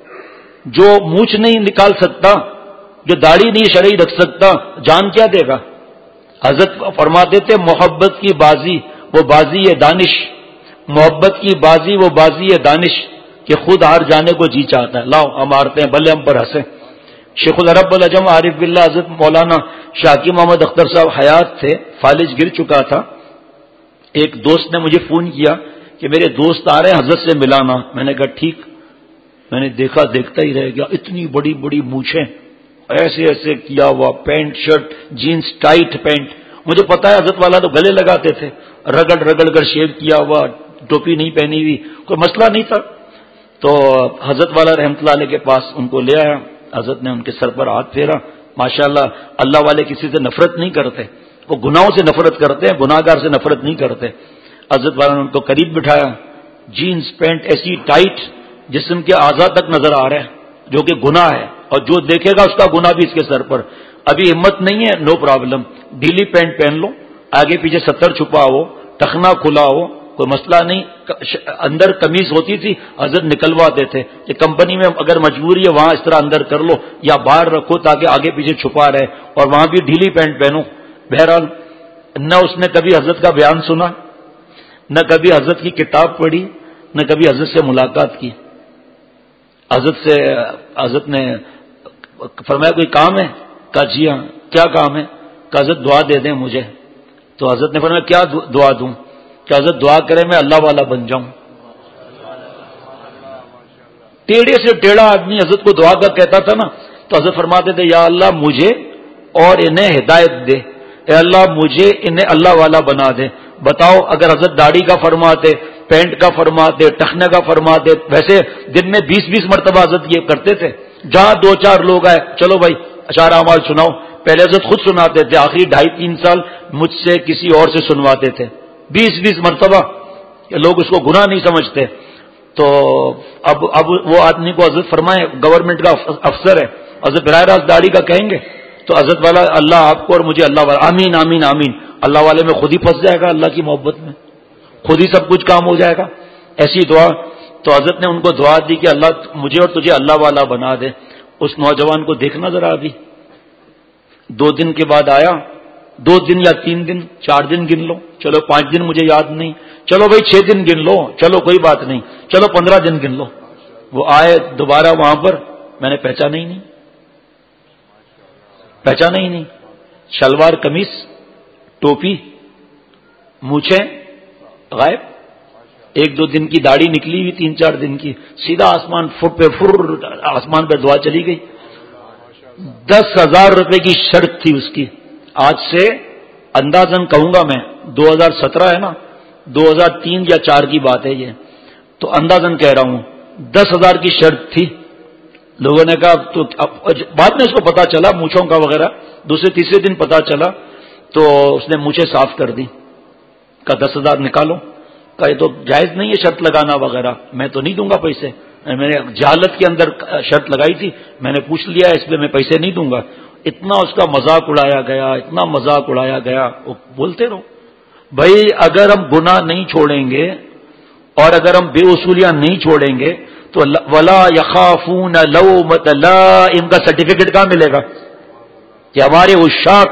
جو مونچھ نہیں نکال سکتا جو داڑھی نہیں شرعی رکھ سکتا جان کیا دے گا. حضرت فرماتے تھے محبت کی بازی وہ بازی ہے دانش. محبت کی بازی وہ بازی ہے دانش کہ خود ہار جانے کو جی چاہتا ہے. لاؤ ہم ہارتے ہیں بھلے ہم پر ہنسیں. شیخ العرب العجم عارف باللہ حضرت مولانا شاکی محمد اختر صاحب حیات تھے. فالج گر چکا تھا. ایک دوست نے مجھے فون کیا کہ میرے دوست آ رہے ہیں حضرت سے ملانا. میں نے کہا ٹھیک. میں نے دیکھا دیکھتا ہی رہ گیا. اتنی بڑی بڑی مونچھیں ایسے ایسے کیا ہوا pant shirt jeans tight pant. مجھے پتا ہے حضرت والا تو گلے لگاتے تھے. رگڑ رگڑ کر شیو کیا ہوا ٹوپی نہیں پہنی ہوئی کوئی مسئلہ نہیں تھا. تو حضرت والا رحمت اللہ علیہ کے پاس ان کو لے آیا. حضرت نے ان کے سر پر ہاتھ پھیرا. ماشاءاللہ اللہ والے کسی سے نفرت نہیں کرتے. وہ گناہوں سے نفرت کرتے ہیں گناہ گار سے نفرت نہیں کرتے. حضرت والا نے ان کو قریب بٹھایا. جینس پینٹ ایسی ٹائٹ جسم کے اعضاء تک نظر آ رہے ہیں جو کہ گناہ ہے اور جو دیکھے گا اس کا گناہ بھی اس کے سر پر. ابھی ہمت نہیں ہے نو پرابلم. ڈھیلی پینٹ پہن لو آگے پیچھے ستر چھپا ہو ٹخنا کھلا ہو کوئی مسئلہ نہیں. اندر قمیض ہوتی تھی حضرت نکلواتے تھے کہ کمپنی میں اگر مجبوری ہے وہاں اس طرح اندر کر لو یا باہر رکھو تاکہ آگے پیچھے چھپا رہے اور وہاں بھی ڈھیلی پینٹ پہنو. بہرحال نہ اس نے کبھی حضرت کا بیان سنا نہ کبھی حضرت کی کتاب پڑھی نہ کبھی حضرت سے ملاقات کی. حضرت سے حضرت نے فرمایا کوئی کام ہے. کہا جی ہاں. کیا کام ہے. کہ حضرت دعا دے دیں مجھے. تو حضرت نے فرمایا کیا دعا دوں. کہ حضرت دعا کرے میں اللہ والا بن جاؤں. ٹیڑھے سے ٹیڑھا آدمی حضرت کو دعا کر کہتا تھا نا تو حضرت فرماتے تھے یا اللہ مجھے اور انہیں ہدایت دے. اے اللہ مجھے انہیں اللہ والا بنا دے. بتاؤ اگر حضرت داڑھی کا فرماتے پینٹ کا فرماتے ٹخنے کا فرماتے ویسے دن میں بیس بیس مرتبہ حضرت یہ کرتے تھے. جہاں دو چار لوگ آئے چلو بھائی اشعار اعمال سناؤ. پہلے حضرت خود سناتے تھے آخری ڈھائی تین سال مجھ سے کسی اور سے سنواتے تھے بیس بیس مرتبہ. لوگ اس کو گناہ نہیں سمجھتے. تو اب اب وہ آدمی کو حضرت فرمائے گورنمنٹ کا افسر ہے حضرت براہ راست داڑھی کا کہیں گے تو حضرت والا اللہ آپ کو اور مجھے اللہ والا آمین آمین آمین. اللہ والے میں خود ہی پھنس جائے گا اللہ کی محبت میں خود ہی سب کچھ کام ہو جائے گا. ایسی دعا. تو حضرت نے ان کو دعا دی کہ اللہ مجھے اور تجھے اللہ والا بنا دے. اس نوجوان کو دیکھنا ذرا ابھی دو دن کے بعد آیا. دو دن یا تین دن چار دن گن لو چلو پانچ دن مجھے یاد نہیں چلو بھائی چھ دن گن لو چلو کوئی بات نہیں چلو پندرہ دن گن لو. وہ آئے دوبارہ وہاں پر میں نے پہچانا ہی نہیں پہچانا ہی نہیں. شلوار قمیص ٹوپی مونچھیں غائب. ایک دو دن کی داڑھی نکلی ہوئی تین چار دن کی سیدھا آسمان فٹ پہ فر آسمان پہ دعا چلی گئی. دس ہزار روپے کی شرط تھی اس کی. آج سے اندازن کہوں گا میں دو ہزار سترہ ہے نا دو ہزار تین یا چار کی بات ہے یہ، تو اندازن کہہ رہا ہوں دس ہزار کی شرط تھی. لوگوں نے کہا تو بعد میں اس کو پتا چلا مونچھوں کا وغیرہ، دوسرے تیسرے دن پتا چلا تو اس نے مونچھیں صاف کر دی. کہا دس ہزار نکالو. کہا یہ تو جائز نہیں ہے شرط لگانا وغیرہ، میں تو نہیں دوں گا پیسے. میں نے جہالت کے اندر شرط لگائی تھی، میں نے پوچھ لیا اس لیے میں پیسے نہیں دوں گا. اتنا اس کا مذاق اڑایا گیا، اتنا مذاق اڑایا گیا. وہ بولتے رہو بھائی، اگر ہم گناہ نہیں چھوڑیں گے اور اگر ہم بے اصولیاں نہیں چھوڑیں گے تو ولا یخافون لومۃ لائم کا سرٹیفکیٹ کہاں ملے گا کہ ہمارے عشاق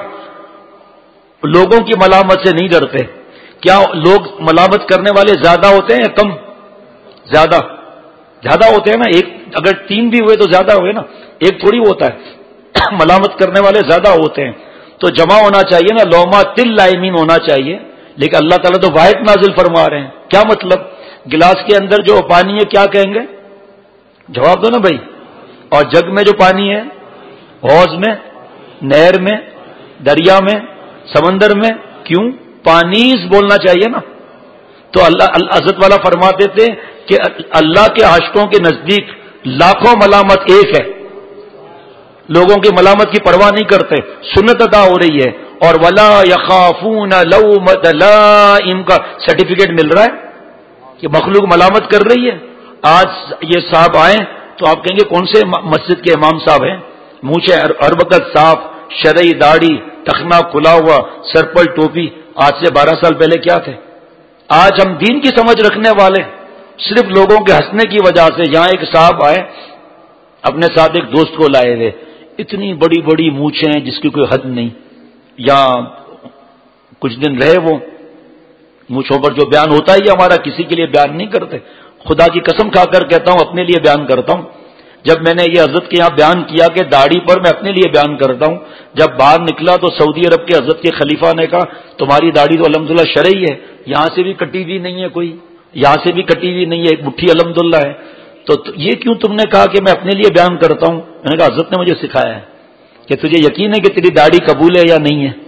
لوگوں کی ملامت سے نہیں ڈرتے. کیا لوگ ملامت کرنے والے زیادہ ہوتے ہیں یا کم؟ زیادہ زیادہ ہوتے ہیں نا. ایک اگر تین بھی ہوئے تو زیادہ ہوئے نا، ایک تھوڑی ہوتا ہے. ملامت کرنے والے زیادہ ہوتے ہیں. تو جمع ہونا چاہیے نا، لوما تل لائمین ہونا چاہیے. لیکن اللہ تعالیٰ تو واحد نازل فرما رہے ہیں. کیا مطلب؟ گلاس کے اندر جو پانی ہے کیا کہیں گے؟ جواب دو نا بھائی. اور جگ میں جو پانی ہے، حوض میں، نہر میں، دریا میں، سمندر میں، کیوں؟ پانیز بولنا چاہیے نا. تو اللہ حضرت والا فرماتے تھے کہ اللہ کے عاشقوں کے نزدیک لاکھوں ملامت ایک ہے. لوگوں کی ملامت کی پرواہ نہیں کرتے، سنت ادا ہو رہی ہے. اور ولا یخافون لومۃ لائم کا سرٹیفکیٹ مل رہا ہے کہ مخلوق ملامت کر رہی ہے. آج یہ صاحب آئیں تو آپ کہیں گے کون سے مسجد کے امام صاحب ہیں؟ مونچھیں ہر وقت صاف، شرعی داڑھی، ٹخنا کھلا ہوا، سر پر ٹوپی. آج سے بارہ سال پہلے کیا تھے؟ آج ہم دین کی سمجھ رکھنے والے صرف لوگوں کے ہنسنے کی وجہ سے. یہاں ایک صاحب آئے، اپنے ساتھ ایک دوست کو لائے ہوئے، اتنی بڑی بڑی مونچھیں ہیں جس کی کوئی حد نہیں. یہاں کچھ دن رہے، وہ مونچھوں پر جو بیان ہوتا ہے یہ ہمارا کسی کے لیے بیان نہیں کرتے. خدا کی قسم کھا کر کہتا ہوں اپنے لیے بیان کرتا ہوں. جب میں نے یہ حضرت کے یہاں بیان کیا کہ داڑھی پر میں اپنے لیے بیان کرتا ہوں، جب باہر نکلا تو سعودی عرب کے حضرت کے خلیفہ نے کہا تمہاری داڑھی تو الحمدللہ شرعی ہے، یہاں سے بھی کٹی ہوئی نہیں ہے، کوئی یہاں سے بھی کٹی ہوئی نہیں ہے، ایک مٹھی الحمدللہ ہے. تو یہ کیوں تم نے کہا کہ میں اپنے لیے بیان کرتا ہوں؟ میں نے کہا حضرت نے مجھے سکھایا ہے کہ تجھے یقین ہے کہ تیری داڑھی قبول ہے یا نہیں ہے.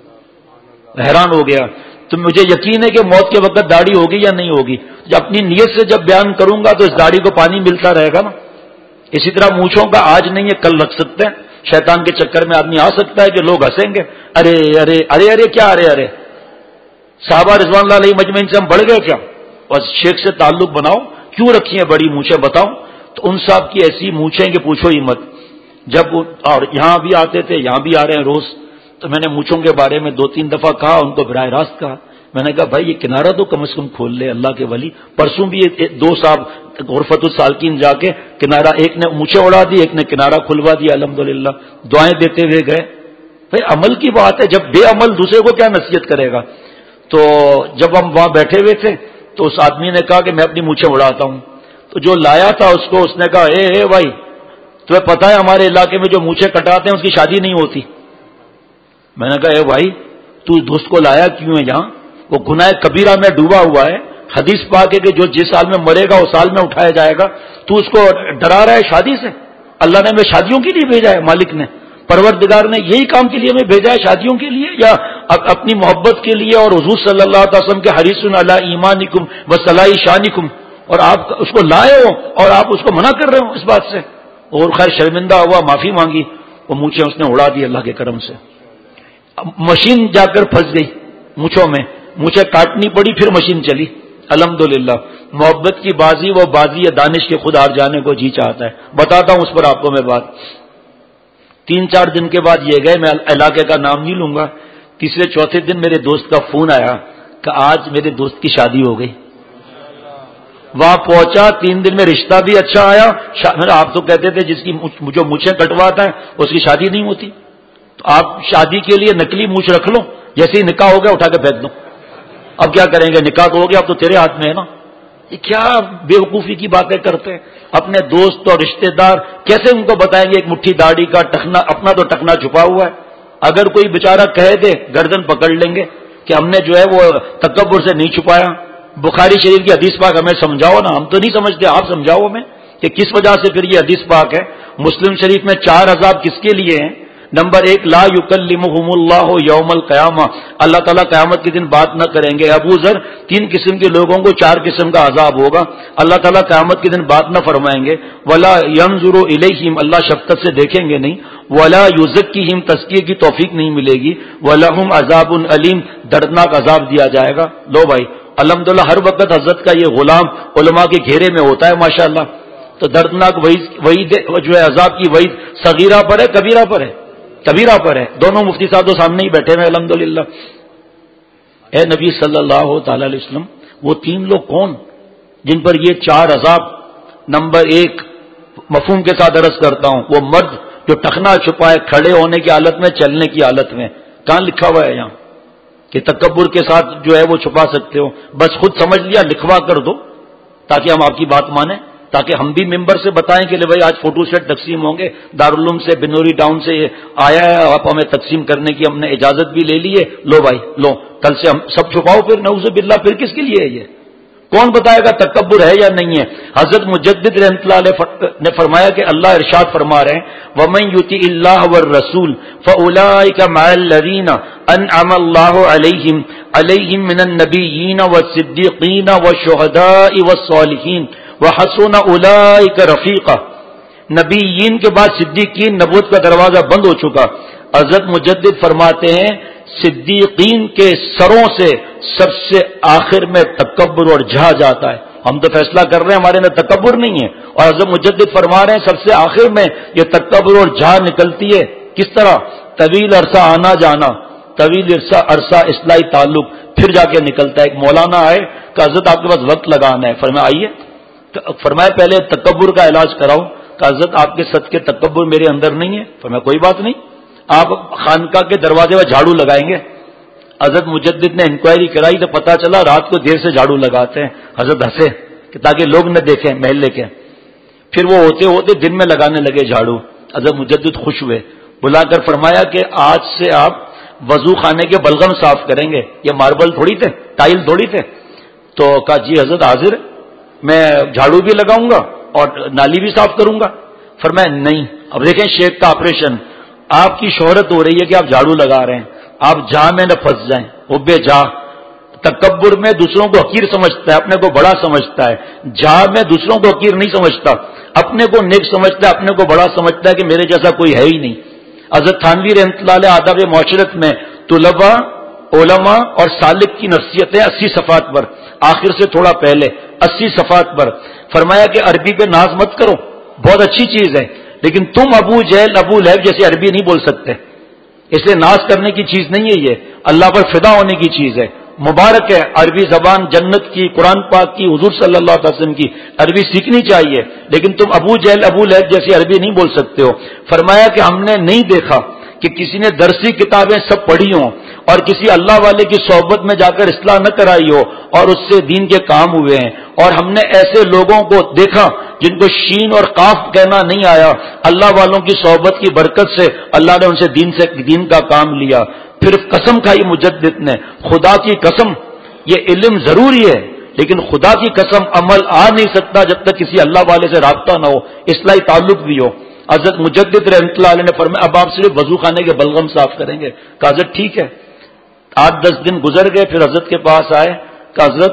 حیران ہو گیا. تو مجھے یقین ہے کہ موت کے وقت داڑھی ہوگی یا نہیں ہوگی. جب اپنی نیت سے جب بیان کروں گا تو اس داڑھی کو پانی ملتا رہے گا نا. اسی طرح مونچھوں کا آج نہیں ہے کل رکھ سکتے ہیں. شیطان کے چکر میں آدمی آ سکتا ہے کہ لوگ ہنسیں گے، ارے ارے ارے ارے کیا ارے ارے صحابہ رضوان اللہ علیہ مجمعین سے ہم بڑھ گئے کیا؟ بس شیخ سے تعلق بناؤ، کیوں رکھی ہیں بڑی مونچھیں بتاؤ. تو ان صاحب کی ایسی مونچھیں کہ پوچھو ہی مت. جب اور یہاں بھی آتے تھے، یہاں بھی آ رہے ہیں روز. تو میں نے مونچھوں کے بارے میں دو تین دفعہ کہا، ان کو براہ راست کہا. میں نے کہا بھائی یہ کنارہ تو کم از کم کھول لے اللہ کے ولی. پرسوں بھی دو صاحب غرفت السالکین جا کے کنارہ، ایک نے مونچھیں اڑا دی، ایک نے کنارہ کھلوا دیا الحمدللہ، دعائیں دیتے ہوئے گئے. بھائی عمل کی بات ہے، جب بے عمل دوسرے کو کیا نصیحت کرے گا. تو جب ہم وہاں بیٹھے ہوئے تھے تو اس آدمی نے کہا کہ میں اپنی مونچھیں اڑاتا ہوں. تو جو لایا تھا اس کو، اس نے کہا اے اے بھائی تمہیں پتا ہے ہمارے علاقے میں جو مونچھیں کٹاتے ہیں اس کی شادی نہیں ہوتی. میں نے کہا اے بھائی تو دوست کو لایا کیوں ہے یہاں؟ وہ گناہ کبیرہ میں ڈوبا ہوا ہے. حدیث پاک ہے کہ جو جس سال میں مرے گا اس سال میں اٹھایا جائے گا. تو اس کو ڈرا رہا ہے شادی سے؟ اللہ نے ہمیں شادیوں کے لیے بھیجا ہے، مالک نے، پروردگار نے یہی کام کے لیے ہمیں بھیجا ہے، شادیوں کے لیے یا اپنی محبت کے لیے؟ اور حضور صلی اللہ علیہ وسلم کے حریص علی ایمانکم و صلاح شانکم، اور آپ اس کو لائے ہو اور آپ اس کو منع کر رہے ہو اس بات سے. اور خیر شرمندہ ہوا، معافی مانگی، وہ مونچھیں اس نے اڑا دی اللہ کے کرم سے. مشین جا کر پھنس گئی مونچھوں میں، مونچھیں کاٹنی پڑی، پھر مشین چلی الحمدللہ. محبت کی بازی وہ بازی ہے دانش کے خود ہار جانے کو جی چاہتا ہے. بتاتا ہوں اس پر آپ کو میں بات. تین چار دن کے بعد یہ گئے، میں علاقے کا نام نہیں لوں گا. تیسرے چوتھے دن میرے دوست کا فون آیا کہ آج میرے دوست کی شادی ہو گئی. وہاں پہنچا، تین دن میں رشتہ بھی اچھا آیا. آپ تو کہتے تھے جس کی جو مونچھیں کٹواتا ہے اس کی شادی نہیں ہوتی. تو آپ شادی کے لیے نکلی مونچھ رکھ لو، جیسے ہی نکاح ہو گیا اٹھا کے پھینک دو. اب کیا کریں گے؟ نکاح تو ہو گیا، اب تو تیرے ہاتھ میں ہے نا. یہ کیا بیوقوفی کی باتیں کرتے ہیں. اپنے دوست اور رشتہ دار کیسے ان کو بتائیں گے ایک مٹھی داڑھی کا ٹخنا، اپنا تو ٹخنا چھپا ہوا ہے. اگر کوئی بیچارہ کہہ دے گردن پکڑ لیں گے کہ ہم نے جو ہے وہ تکبر سے نہیں چھپایا. بخاری شریف کی حدیث پاک ہمیں سمجھاؤ نا، ہم تو نہیں سمجھتے، آپ سمجھاؤ ہمیں کہ کس وجہ سے پھر یہ حدیث پاک ہے. مسلم شریف میں چار عذاب کس کے لیے ہیں؟ نمبر ایک، لا یکلمہم اللہ یوم القیامہ، اللہ تعالیٰ قیامت کے دن بات نہ کریں گے. ابو ذر، تین قسم کے لوگوں کو چار قسم کا عذاب ہوگا، اللہ تعالیٰ قیامت کے دن بات نہ فرمائیں گے. ولا ینظر الیہم، اللہ شفقت سے دیکھیں گے نہیں. ولا یزکیہم، تزکیے کی توفیق نہیں ملے گی. ولہم عذاب علیم، دردناک عذاب دیا جائے گا. لو بھائی، الحمدللہ ہر وقت حضرت کا یہ غلام علماء کے گھیرے میں ہوتا ہے ماشاءاللہ. تو دردناک وعید جو ہے عذاب کی وعید صغیرہ پر ہے کبیرہ پر ہے؟ کبیرہ پر ہے. دونوں مفتی صاحب تو سامنے ہی بیٹھے ہوئے الحمدللہ. اے نبی صلی اللہ تعالی علیہ وسلم، وہ تین لوگ کون جن پر یہ چار عذاب؟ نمبر ایک، مفہوم کے ساتھ عرض کرتا ہوں، وہ مرد جو ٹخنا چھپائے کھڑے ہونے کی حالت میں، چلنے کی حالت میں. کہاں لکھا ہوا ہے یہاں کہ تکبر کے ساتھ جو ہے وہ چھپا سکتے ہو؟ بس خود سمجھ لیا، لکھوا کر دو تاکہ ہم آپ کی بات مانیں، تاکہ ہم بھی ممبر سے بتائیں کہ لے بھائی آج فوٹو سیٹ تقسیم ہوں گے، دارالعلوم سے بنوری ٹاؤن سے یہ آیا ہے، آپ ہمیں تقسیم کرنے کی ہم نے اجازت بھی لے لی ہے. لو بھائی لو، کل سے ہم سب چھپاؤ. پھر نعوذ باللہ، پھر کس کے لیے ہے یہ؟ کون بتائے گا تکبر ہے یا نہیں ہے؟ حضرت مجدد رحمۃ اللہ علیہ نے فرمایا کہ اللہ ارشاد فرما رہے ہیں، وَمَن يُطِعِ اللَّهَ وَالرَّسُولَ فَأُولَٰئِكَ مَعَ الَّذِينَ أَنْعَمَ اللَّهُ عَلَيْهِمْ عَلَيْهِمْ مِنَ النَّبِيِّينَ وَالصِّدِّيقِينَ وَالشُّهَدَاءِ وَالصَّالِحِينَ وَحَسُنَ أُولَٰئِكَ رَفِيقًا. نبیین کے بعد صدیقین، نبوت کا دروازہ بند ہو چکا. حضرت مجدد فرماتے ہیں صدیقین کے سروں سے سب سے آخر میں تکبر اور جھا جاتا ہے. ہم تو فیصلہ کر رہے ہیں، ہمارے اندر تکبر نہیں ہے، اور حضرت مجدد فرما رہے ہیں سب سے آخر میں یہ تکبر اور جھا نکلتی ہے. کس طرح؟ طویل عرصہ آنا جانا، طویل عرصہ عرصہ اصلاحی تعلق، پھر جا کے نکلتا ہے. ایک مولانا آئے کہ حضرت آپ کے پاس وقت لگانا ہے. فرمایا آئیے. فرمایا پہلے تکبر کا علاج کراؤ. کہ حضرت آپ کے صدقے تکبر میرے اندر نہیں ہے. فرمایا کوئی بات نہیں، آپ خانقاہ کے دروازے پر جھاڑو لگائیں گے. حضرت مجدد نے انکوائری کرائی تو پتا چلا رات کو دیر سے جھاڑو لگاتے ہیں. حضرت ہنسے کہ تاکہ لوگ نہ دیکھیں محلے کے. پھر وہ ہوتے ہوتے دن میں لگانے لگے جھاڑو. حضرت مجدد خوش ہوئے، بلا کر فرمایا کہ آج سے آپ وضو خانے کے بلغم صاف کریں گے. یہ ماربل تھوڑی تھے، ٹائل تھوڑی تھے. تو کہا جی حضرت حاضر، میں جھاڑو بھی لگاؤں گا اور نالی بھی صاف کروں گا. فرمایا نہیں. اب دیکھیں شیخ کا آپریشن. آپ کی شہرت ہو رہی ہے کہ آپ جھاڑو لگا رہے ہیں، آپ جا میں نہ پھنس جائیں. حب جا، تکبر میں دوسروں کو حقیر سمجھتا ہے، اپنے کو بڑا سمجھتا ہے. جا میں دوسروں کو حقیر نہیں سمجھتا، اپنے کو نیک سمجھتا ہے، اپنے کو بڑا سمجھتا ہے کہ میرے جیسا کوئی ہے ہی نہیں. حضرت تھانوی رحمۃ اللہ علیہ آداب معاشرت میں طلباء، علماء اور سالک کی نفسیتیں اسی صفحات پر، آخر سے تھوڑا پہلے اسی صفحات پر فرمایا کہ عربی پہ ناز مت کرو، بہت اچھی چیز ہے، لیکن تم ابو جہل ابو لہب جیسے عربی نہیں بول سکتے. اس لیے ناز کرنے کی چیز نہیں ہے، یہ اللہ پر فدا ہونے کی چیز ہے. مبارک ہے عربی زبان، جنت کی، قرآن پاک کی، حضور صلی اللہ علیہ وسلم کی عربی سیکھنی چاہیے، لیکن تم ابو جہل ابو لہب جیسی عربی نہیں بول سکتے ہو. فرمایا کہ ہم نے نہیں دیکھا کہ کسی نے درسی کتابیں سب پڑھی ہوں اور کسی اللہ والے کی صحبت میں جا کر اصلاح نہ کرائی ہو اور اس سے دین کے کام ہوئے ہیں. اور ہم نے ایسے لوگوں کو دیکھا جن کو شین اور قاف کہنا نہیں آیا، اللہ والوں کی صحبت کی برکت سے اللہ نے ان سے دین سے دین کا کام لیا. پھر قسم کھائی مجدد نے، خدا کی قسم، یہ علم ضروری ہے لیکن خدا کی قسم عمل آ نہیں سکتا جب تک کسی اللہ والے سے رابطہ نہ ہو، اصلاحی تعلق بھی ہو. حضرت مجدد رحمۃ اللہ علیہ نے فرمایا اب آپ صرف وضو خانے کے بلغم صاف کریں گے. کہ حضرت ٹھیک ہے. آٹھ دس دن گزر گئے، پھر حضرت کے پاس آئے کہ حضرت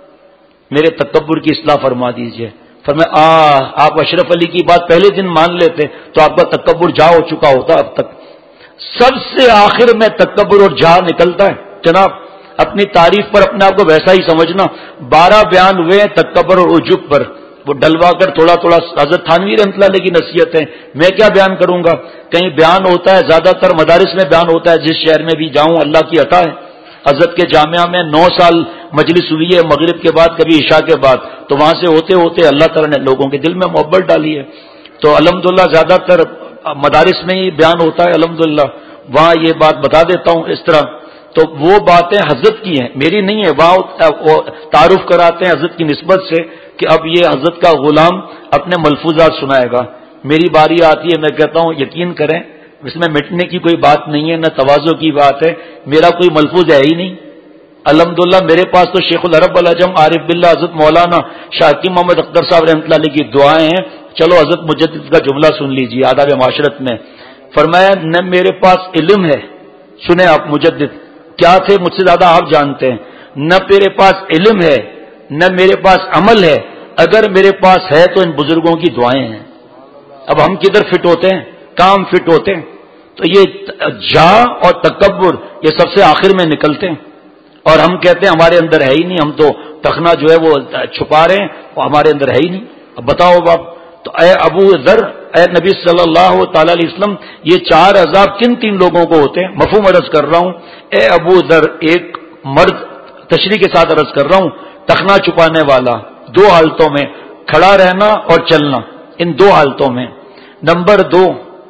میرے تکبر کی اصلاح فرما دیجئے. فرمایا آ آپ اشرف علی کی بات پہلے دن مان لیتے تو آپ کا تکبر جا ہو چکا ہوتا. اب تک سب سے آخر میں تکبر اور جا نکلتا ہے. جناب اپنی تعریف پر اپنے آپ کو ویسا ہی سمجھنا. بارہ بیان ہوئے تکبر اور عجب پر، وہ ڈلوا کر تھوڑا تھوڑا. حضرت تھانوی رحمۃ اللہ علیہ کی نصیحت ہے، میں کیا بیان کروں گا. کہیں بیان ہوتا ہے، زیادہ تر مدارس میں بیان ہوتا ہے، جس شہر میں بھی جاؤں اللہ کی عطا ہے. حضرت کے جامعہ میں نو سال مجلس ہوئی ہے، مغرب کے بعد کبھی عشاء کے بعد، تو وہاں سے ہوتے ہوتے اللہ تعالیٰ نے لوگوں کے دل میں محبت ڈالی ہے. تو الحمدللہ زیادہ تر مدارس میں ہی بیان ہوتا ہے. الحمدللہ وہاں یہ بات بتا دیتا ہوں اس طرح. تو وہ باتیں حضرت کی ہیں، میری نہیں ہے. وہاں تعارف کراتے ہیں حضرت کی نسبت سے کہ اب یہ حضرت کا غلام اپنے ملفوظات سنائے گا. میری باری آتی ہے، میں کہتا ہوں یقین کریں اس میں مٹنے کی کوئی بات نہیں ہے، نہ تواضع کی بات ہے. میرا کوئی ملفوظ ہے ہی نہیں. الحمدللہ میرے پاس تو شیخ العرب العجم عارف باللہ حضرت مولانا شاہ حکیم محمد اختر صاحب رحمۃ اللہ علیہ کی دعائیں ہیں. چلو حضرت مجدد کا جملہ سن لیجیے آداب معاشرت میں. فرمایا نہ میرے پاس علم ہے، سنیں آپ مجدد کیا تھے مجھ سے زیادہ آپ جانتے ہیں، نہ میرے پاس علم ہے نہ میرے پاس عمل ہے، اگر میرے پاس ہے تو ان بزرگوں کی دعائیں ہیں۔ اب ہم کدھر فٹ ہوتے ہیں؟ کام فٹ ہوتے ہیں؟ تو یہ جا اور تکبر یہ سب سے آخر میں نکلتے ہیں، اور ہم کہتے ہیں ہمارے اندر ہے ہی نہیں، ہم تو ٹخنا جو ہے وہ چھپا رہے ہیں، وہ ہمارے اندر ہے ہی نہیں۔ اب بتاؤ باپ، تو اے ابو ذر، اے نبی صلی اللہ تعالی علیہ وسلم، یہ چار عذاب کن تین لوگوں کو ہوتے ہیں؟ مفہوم عرض کر رہا ہوں، اے ابو ذر، ایک مرد تشریح کے ساتھ عرض کر رہا ہوں، ٹخنا چھپانے والا، دو حالتوں میں، کھڑا رہنا اور چلنا، ان دو حالتوں میں۔ نمبر دو،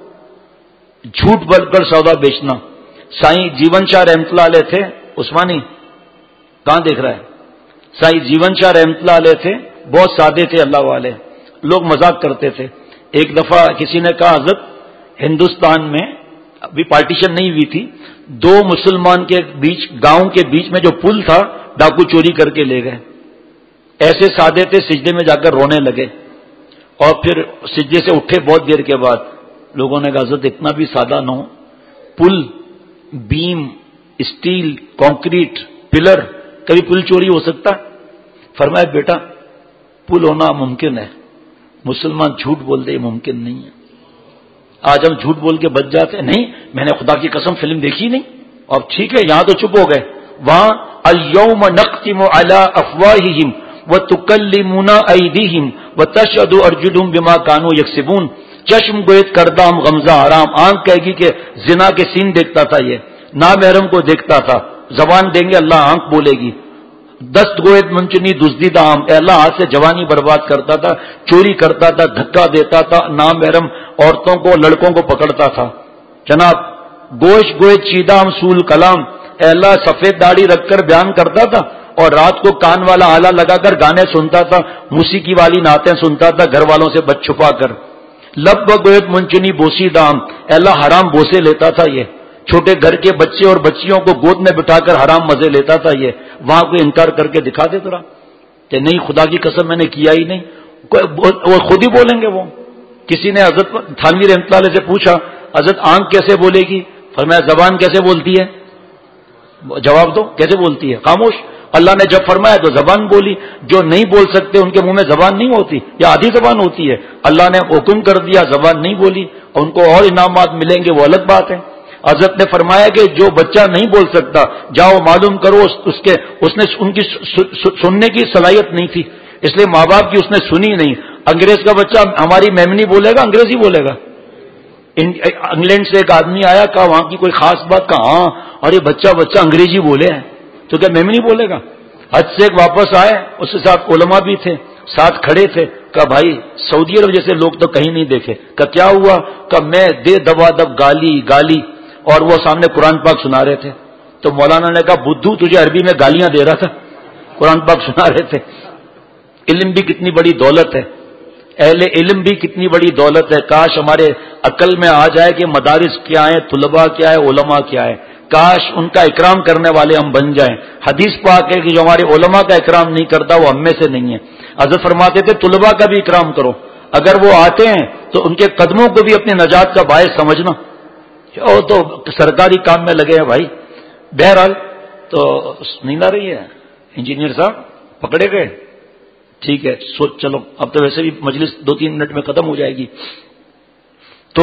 جھوٹ بول کر سودا بیچنا۔ سائیں جیون شاہ رحمۃ اللہ علیہ تھے، عثمانی کہاں دیکھ رہا ہے؟ سائیں جیون شاہ رحمۃ اللہ علیہ تھے، بہت سادے تھے اللہ والے، لوگ مذاق کرتے تھے۔ ایک دفعہ کسی نے کہا حضرت ہندوستان میں ابھی پارٹیشن نہیں ہوئی تھی، دو مسلمان کے بیچ، گاؤں کے بیچ میں جو پل تھا، ڈاکو چوری کر کے لے گئے۔ ایسے سادے تھے، سجدے میں جا کر رونے لگے، اور پھر سجدے سے اٹھے بہت دیر کے بعد۔ لوگوں نے کہا حضرت اتنا بھی سادہ نہ ہو، پل، بیم، اسٹیل، کانکریٹ، پلر، کبھی پل چوری ہو سکتا ہے؟ فرمایا بیٹا پل ہونا ممکن ہے، مسلمان جھوٹ بول دے ممکن نہیں ہے۔ آج ہم جھوٹ بول کے بچ جاتے ہیں، نہیں میں نے خدا کی قسم فلم دیکھی نہیں، اور ٹھیک ہے یہاں تو چپ ہو گئے، وہاں الیوم نختم علی افواہہم وتکلمنا ایدیہم وتشہد ارجلہم بما کانوا یکسبون۔ چشم گوید کردہ ہم غمزہ حرام، آنکھ کہے گی کہ زنا کے سین دیکھتا تھا، یہ نامحرم کو دیکھتا تھا، زبان دیں گے اللہ آنکھ بولے گی۔ دست گوید منچنی دزدیدہ ہم، اے اللہ ہاتھ سے جوانی برباد کرتا تھا، چوری کرتا تھا، دھکا دیتا تھا، نامحرم عورتوں کو، لڑکوں کو پکڑتا تھا۔ جناب گوش گوید چیدہ ہم سول کلام، اے اللہ سفید داڑھی رکھ کر بیان کرتا تھا، اور رات کو کان والا آلہ لگا کر گانے سنتا تھا، موسیقی والی نعتیں سنتا تھا گھر والوں سے بچ چھپا کر۔ لب گوید منچنی بوسی دام، اے اللہ حرام بوسے لیتا تھا، یہ چھوٹے گھر کے بچے اور بچیوں کو گود میں بٹھا کر حرام مزے لیتا تھا، یہ وہاں کوئی انکار کر کے دکھا دے ترا کہ نہیں خدا کی قسم میں نے کیا ہی نہیں، وہ خود ہی بولیں گے۔ وہ کسی نے حضرت تھانوی رحمۃ اللہ علیہ سے پوچھا حضرت آنکھ کیسے بولے گی؟ فرمایا زبان کیسے بولتی ہے؟ جواب دو کیسے بولتی ہے؟ خاموش۔ اللہ نے جب فرمایا تو زبان بولی، جو نہیں بول سکتے ان کے منہ میں زبان نہیں ہوتی، یا آدھی زبان ہوتی ہے؟ اللہ نے حکم کر دیا زبان نہیں بولی، اور ان کو اور انعامات ملیں گے، وہ الگ بات ہے۔ حضرت نے فرمایا کہ جو بچہ نہیں بول سکتا جاؤ معلوم کرو اس کے اس نے ان کی سننے کی صلاحیت نہیں تھی، اس لیے ماں باپ کی اس نے سنی نہیں۔ انگریز کا بچہ ہماری میمنی بولے گا؟ انگریزی بولے گا۔ انگلینڈ سے ایک آدمی آیا، کہا وہاں کی کوئی خاص بات؟ کہا ہاں، اور یہ بچہ بچہ انگریزی بولے ہیں، تو کیا میمنی بولے گا؟ حج سے ایک واپس آئے، اس کے ساتھ علماء بھی تھے، ساتھ کھڑے تھے، کہا بھائی سعودی عرب جیسے لوگ تو کہیں نہیں دیکھے۔ کہا کیا ہوا؟ کہا میں دے دبا دب گالی گالی، اور وہ سامنے قرآن پاک سنا رہے تھے۔ تو مولانا نے کہا بدھو تجھے عربی میں گالیاں دے رہا تھا، قرآن پاک سنا رہے تھے۔ علم بھی کتنی بڑی دولت ہے، اہل علم بھی کتنی بڑی دولت ہے۔ کاش ہمارے عقل میں آ جائے کہ مدارس کیا ہے، طلباء کیا ہے، علماء کیا ہے، کاش ان کا اکرام کرنے والے ہم بن جائیں۔ حدیث پاک ہے کہ جو ہمارے علماء کا اکرام نہیں کرتا وہ ہم میں سے نہیں ہے۔ حضرت فرماتے تھے طلباء کا بھی اکرام کرو، اگر وہ آتے ہیں تو ان کے قدموں کو بھی اپنی نجات کا باعث سمجھنا۔ وہ تو سرکاری کام میں لگے ہیں بھائی۔ بہرحال تو نیند آ رہی ہے انجینئر صاحب؟ پکڑے گئے؟ ٹھیک ہے سوچ چلو، اب تو ویسے بھی مجلس دو تین منٹ میں ختم ہو جائے گی۔ تو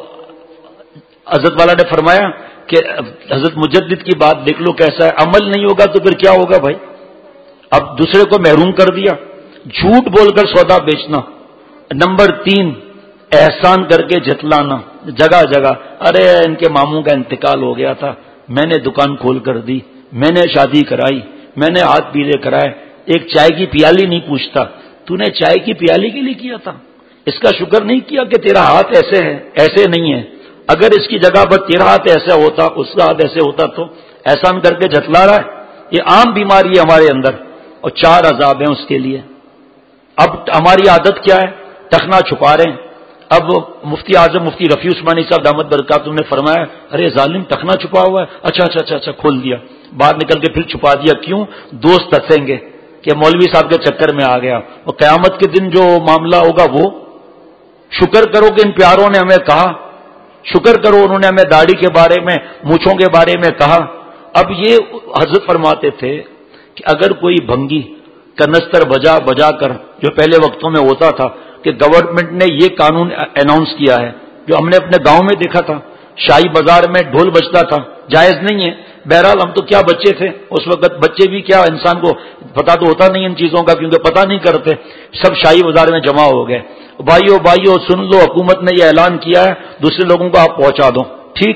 حضرت والا نے فرمایا کہ حضرت مجدد کی بات دیکھ لو کیسا ہے، عمل نہیں ہوگا تو پھر کیا ہوگا بھائی؟ اب دوسرے کو محروم کر دیا، جھوٹ بول کر سودا بیچنا۔ نمبر تین، احسان کر کے جتلانا، جگہ جگہ، ارے ان کے ماموں کا انتقال ہو گیا تھا، میں نے دکان کھول کر دی، میں نے شادی کرائی، میں نے ہاتھ پیلے کرائے، ایک چائے کی پیالی نہیں پوچھتا، تو نے چائے کی پیالی کے لیے کیا تھا، اس کا شکر نہیں کیا کہ تیرا ہاتھ ایسے ہے، ایسے نہیں ہے، اگر اس کی جگہ پر تیرا ہاتھ ایسا ہوتا، اس کا ہاتھ ایسے ہوتا تو احسان کر کے جھٹلا رہا ہے۔ یہ عام بیماری ہے ہمارے اندر، اور چار عذاب ہیں اس کے لیے۔ اب ہماری عادت کیا ہے؟ ٹخنا چھپا رہے ہیں۔ اب مفتی اعظم مفتی رفیع عثمانی صاحب دامت برکاتہ نے فرمایا ارے ظالم ٹخنا چھپا ہوا ہے، اچھا اچھا اچھا اچھا کھول دیا، باہر نکل کے پھر چھپا دیا، کیوں؟ دوست ہنسیں گے کہ مولوی صاحب کے چکر میں آ گیا۔ اور قیامت کے دن جو معاملہ ہوگا وہ شکر کرو کہ ان پیاروں نے ہمیں کہا شکر کرو انہوں نے ہمیں داڑھی کے بارے میں، مونچھوں کے بارے میں کہا۔ اب یہ حضرت فرماتے تھے کہ اگر کوئی بھنگی کنستر بجا بجا کر، جو پہلے وقتوں میں ہوتا تھا کہ گورنمنٹ نے یہ قانون اناؤنس کیا ہے، جو ہم نے اپنے گاؤں میں دیکھا تھا، شاہی بازار میں ڈھول بجتا تھا، جائز نہیں ہے۔ بہرحال ہم تو کیا بچے تھے اس وقت، بچے بھی کیا، انسان کو پتا تو ہوتا نہیں ان چیزوں کا، کیونکہ پتا نہیں کرتے، سب شاہی بازار میں جمع ہو گئے۔ بھائیو بھائیو سن لو، حکومت نے یہ اعلان کیا ہے، دوسرے لوگوں کو آپ پہنچا دو، ٹھیک؟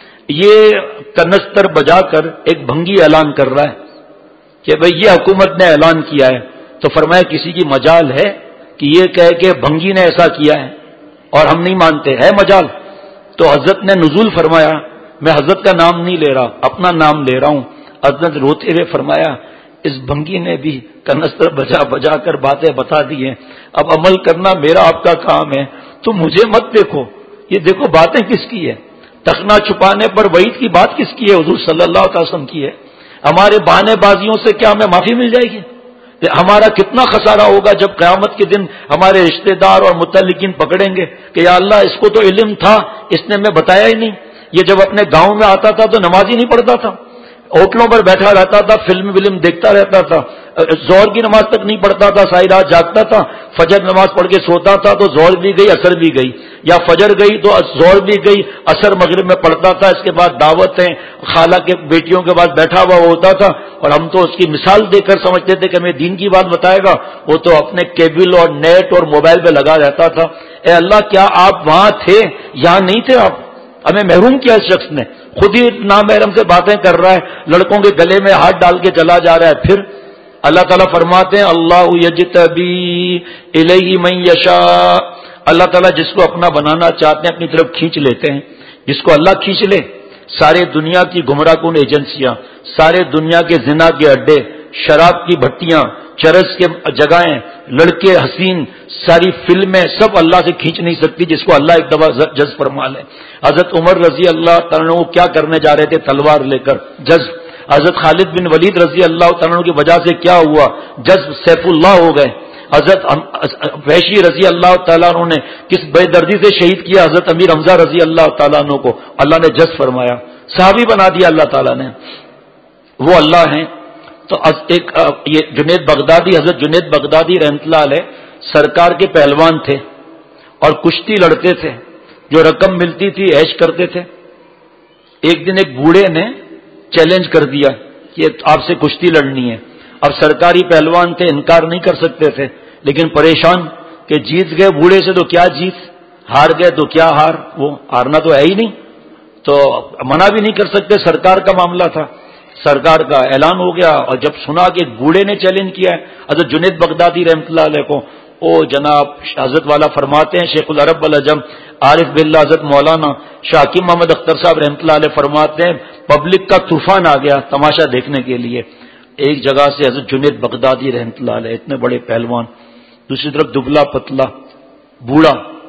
یہ کنستر بجا کر ایک بھنگی اعلان کر رہا ہے کہ بھئی یہ حکومت نے اعلان کیا ہے، تو فرمایا کسی کی مجال ہے کہ یہ کہے کہ بھنگی نے ایسا کیا ہے اور ہم نہیں مانتے، ہے مجال؟ تو حضرت نے نزول فرمایا، میں حضرت کا نام نہیں لے رہا، اپنا نام لے رہا ہوں، حضرت روتے ہوئے فرمایا اس بھنگی نے بھی کنستر بجا بجا کر باتیں بتا دی ہیں، اب عمل کرنا میرا آپ کا کام ہے، تو مجھے مت دیکھو، یہ دیکھو باتیں کس کی ہے، تخنا چھپانے پر وعید کی بات کس کی ہے؟ حضور صلی اللہ علیہ وسلم کی ہے۔ ہمارے بہانے بازیوں سے کیا ہمیں معافی مل جائے گی؟ ہمارا کتنا خسارہ ہوگا جب قیامت کے دن ہمارے رشتہ دار اور متعلقین پکڑیں گے کہ یا اللہ اس کو تو علم تھا، اس نے ہمیں بتایا ہی نہیں۔ یہ جب اپنے گاؤں میں آتا تھا تو نماز ہی نہیں پڑھتا تھا، ہوٹلوں پر بیٹھا رہتا تھا، فلم ولم دیکھتا رہتا تھا، ظہر کی نماز تک نہیں پڑھتا تھا، ساری رات جاگتا تھا، فجر نماز پڑھ کے سوتا تھا تو ظہر بھی گئی اثر بھی گئی، یا فجر گئی تو ظہر بھی گئی اثر مغرب میں پڑھتا تھا، اس کے بعد دعوتیں خالہ کے بیٹیوں کے بعد بیٹھا ہوا ہوتا تھا، اور ہم تو اس کی مثال دے کر سمجھتے تھے کہ ہمیں دین کی بات بتائے گا، وہ تو اپنے کیبل اور نیٹ اور موبائل پہ لگا رہتا تھا۔ اے اللہ کیا آپ وہاں تھے؟ یہاں نہیں تھے آپ، ہمیں محروم کیا اس شخص نے، خود ہی نامحرم سے باتیں کر رہا ہے، لڑکوں کے گلے میں ہاتھ ڈال کے چلا جا رہا ہے۔ پھر اللہ تعالیٰ فرماتے ہیں اللہ یجتبی الیہ من یشاء، اللہ تعالیٰ جس کو اپنا بنانا چاہتے ہیں اپنی طرف کھینچ لیتے ہیں، جس کو اللہ کھینچ لے۔ سارے دنیا کی گمراہ کن ایجنسیاں، سارے دنیا کے زنا کے اڈے، شراب کی بھٹیاں، چرس کے جگہیں، لڑکے حسین، ساری فلمیں سب اللہ سے کھینچ نہیں سکتی جس کو اللہ ایک دفعہ جذب فرما لے۔ حضرت عمر رضی اللہ تعالیٰ عنہ کیا کرنے جا رہے تھے تلوار لے کر؟ جذب۔ حضرت خالد بن ولید رضی اللہ تعالیٰ عنہ کی وجہ سے کیا ہوا؟ جذب، سیف اللہ ہو گئے۔ حضرت وحشی رضی اللہ تعالیٰ عنہ نے کس بے دردی سے شہید کیا حضرت امیر حمزہ رضی اللہ تعالیٰ عنہ کو، اللہ نے جذب فرمایا، صحابی بنا دیا اللہ تعالیٰ نے، وہ اللہ ہیں۔ تو ایک یہ جنید بغدادی، حضرت جنید بغدادی رحمۃ اللہ علیہ سرکار کے پہلوان تھے اور کشتی لڑتے تھے، جو رقم ملتی تھی عیش کرتے تھے۔ ایک دن ایک بوڑھے نے چیلنج کر دیا کہ آپ سے کشتی لڑنی ہے۔ اب سرکاری پہلوان تھے، انکار نہیں کر سکتے تھے، لیکن پریشان کہ جیت گئے بوڑھے سے تو کیا جیت، ہار گئے تو کیا ہار، وہ ہارنا تو ہے ہی نہیں، تو منع بھی نہیں کر سکتے، سرکار کا معاملہ تھا۔ سرکار کا اعلان ہو گیا، اور جب سنا کہ بوڑھے نے چیلنج کیا ہے حضرت جنید بغدادی رحمۃ اللہ علیہ کو، او جناب حضرت والا فرماتے ہیں، شیخ العرب والعجم عارف باللہ حضرت مولانا شاہ حکیم محمد اختر صاحب رحمۃ اللہ علیہ فرماتے ہیں پبلک کا طوفان آ گیا تماشا دیکھنے کے لیے۔ ایک جگہ سے حضرت جنید بغدادی رحمۃ اللہ علیہ اتنے بڑے پہلوان، دوسری طرف دبلا پتلا بوڑھا۔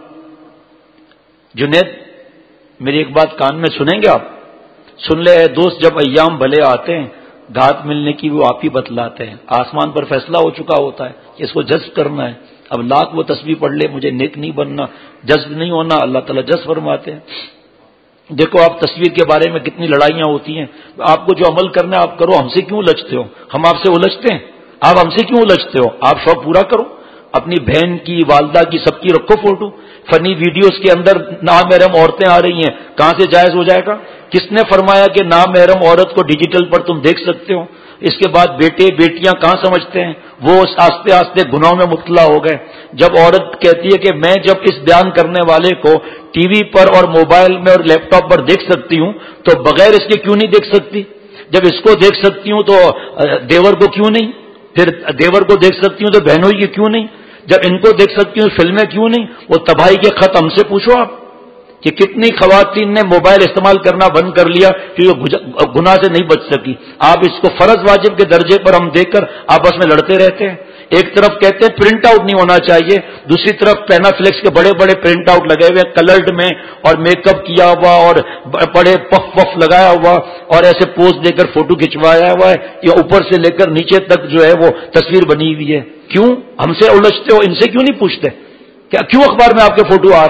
جنید میری ایک بات کان میں سنیں گے آپ؟ سن لے اے دوست، جب ایام بھلے آتے ہیں گھات ملنے کی وہ آپ ہی بتلاتے ہیں، آسمان پر فیصلہ ہو چکا ہوتا ہے کہ اس کو جذب کرنا ہے، اب لاکھ وہ تسبیح پڑھ لے مجھے نیک نہیں بننا، جذب نہیں ہونا، اللہ تعالیٰ جذب فرماتے ہیں۔ دیکھو آپ تصویر کے بارے میں کتنی لڑائیاں ہوتی ہیں، آپ کو جو عمل کرنا ہے آپ کرو، ہم سے کیوں الجھتے ہو؟ ہم آپ سے الجھتے ہیں؟ آپ ہم سے کیوں الجھتے ہو؟ آپ شوق پورا کرو، اپنی بہن کی، والدہ کی، سب کی رکھو فوٹو۔ فنی ویڈیوز کے اندر نامحرم عورتیں آ رہی ہیں، کہاں سے جائز ہو جائے گا؟ کس نے فرمایا کہ نامحرم عورت کو ڈیجیٹل پر تم دیکھ سکتے ہو؟ اس کے بعد بیٹے بیٹیاں کہاں سمجھتے ہیں، وہ آستے آستے گناہوں میں مبتلا ہو گئے۔ جب عورت کہتی ہے کہ میں جب اس بیان کرنے والے کو ٹی وی پر اور موبائل میں اور لیپ ٹاپ پر دیکھ سکتی ہوں تو بغیر اس کے کیوں نہیں دیکھ سکتی؟ جب اس کو دیکھ سکتی ہوں تو دیور کو کیوں نہیں؟ پھر دیور کو دیکھ سکتی ہوں تو بہنوں کی کیوں نہیں؟ جب ان کو دیکھ سکتی ہوں فلمیں کیوں نہیں؟ وہ تباہی کے خط ہم سے پوچھو آپ کہ کتنی خواتین نے موبائل استعمال کرنا بند کر لیا کہ وہ گناہ سے نہیں بچ سکی۔ آپ اس کو فرض واجب کے درجے پر ہم دیکھ کر آپس میں لڑتے رہتے ہیں۔ ایک طرف کہتے ہیں پرنٹ آؤٹ نہیں ہونا چاہیے، دوسری طرف پینا فلیکس کے بڑے بڑے پرنٹ آؤٹ لگے ہوئے کلرڈ میں اور میک اپ کیا ہوا اور بڑے پف پف لگایا ہوا اور ایسے پوز دے کر فوٹو کھنچوایا ہوا ہے، یا اوپر سے لے کر نیچے تک جو ہے وہ تصویر بنی ہوئی ہے۔ کیوں ہم سے الجھتے ہو؟ ان سے کیوں نہیں پوچھتے کیا کیوں اخبار میں آپ کے فوٹو آ رہے ہیں؟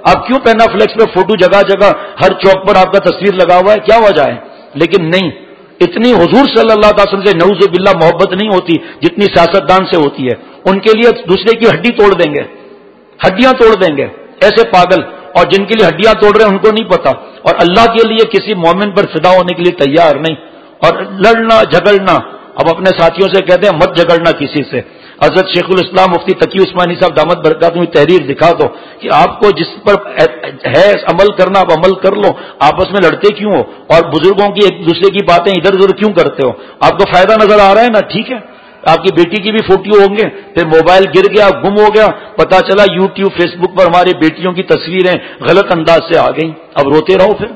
آپ کیوں پینا فلیکس پہ فوٹو جگہ جگہ ہر چوک پر آپ کا تصویر لگا ہوا ہے؟ کیا وجہ ہے؟ لیکن نہیں، اتنی حضور صلی اللہ علیہ وسلم سے نعوذ باللہ محبت نہیں ہوتی جتنی سیاستدان سے ہوتی ہے. ان کے لیے دوسرے کی ہڈی توڑ دیں گے، ہڈیاں توڑ دیں گے ایسے پاگل، اور جن کے لیے ہڈیاں توڑ رہے ہیں ان کو نہیں پتا، اور اللہ کے لیے کسی مومن پر فدا ہونے کے لیے تیار نہیں. اور لڑنا جھگڑنا، اب اپنے ساتھیوں سے کہتے ہیں مت جھگڑنا کسی سے. حضرت شیخ الاسلام مفتی تقی عثمانی صاحب دامت برکاتہ میں تحریر دکھا دو کہ آپ کو جس پر ہے عمل کرنا آپ عمل کر لو، آپس میں لڑتے کیوں ہو اور بزرگوں کی ایک دوسرے کی باتیں ادھر ادھر کیوں کرتے ہو؟ آپ کو فائدہ نظر آ رہا ہے نا، ٹھیک ہے. آپ کی بیٹی کی بھی فوٹو ہوں گے، پھر موبائل گر گیا گم ہو گیا، پتا چلا یوٹیوب فیس بک پر ہماری بیٹیوں کی تصویریں غلط انداز سے آ گئیں، اب روتے رہو. پھر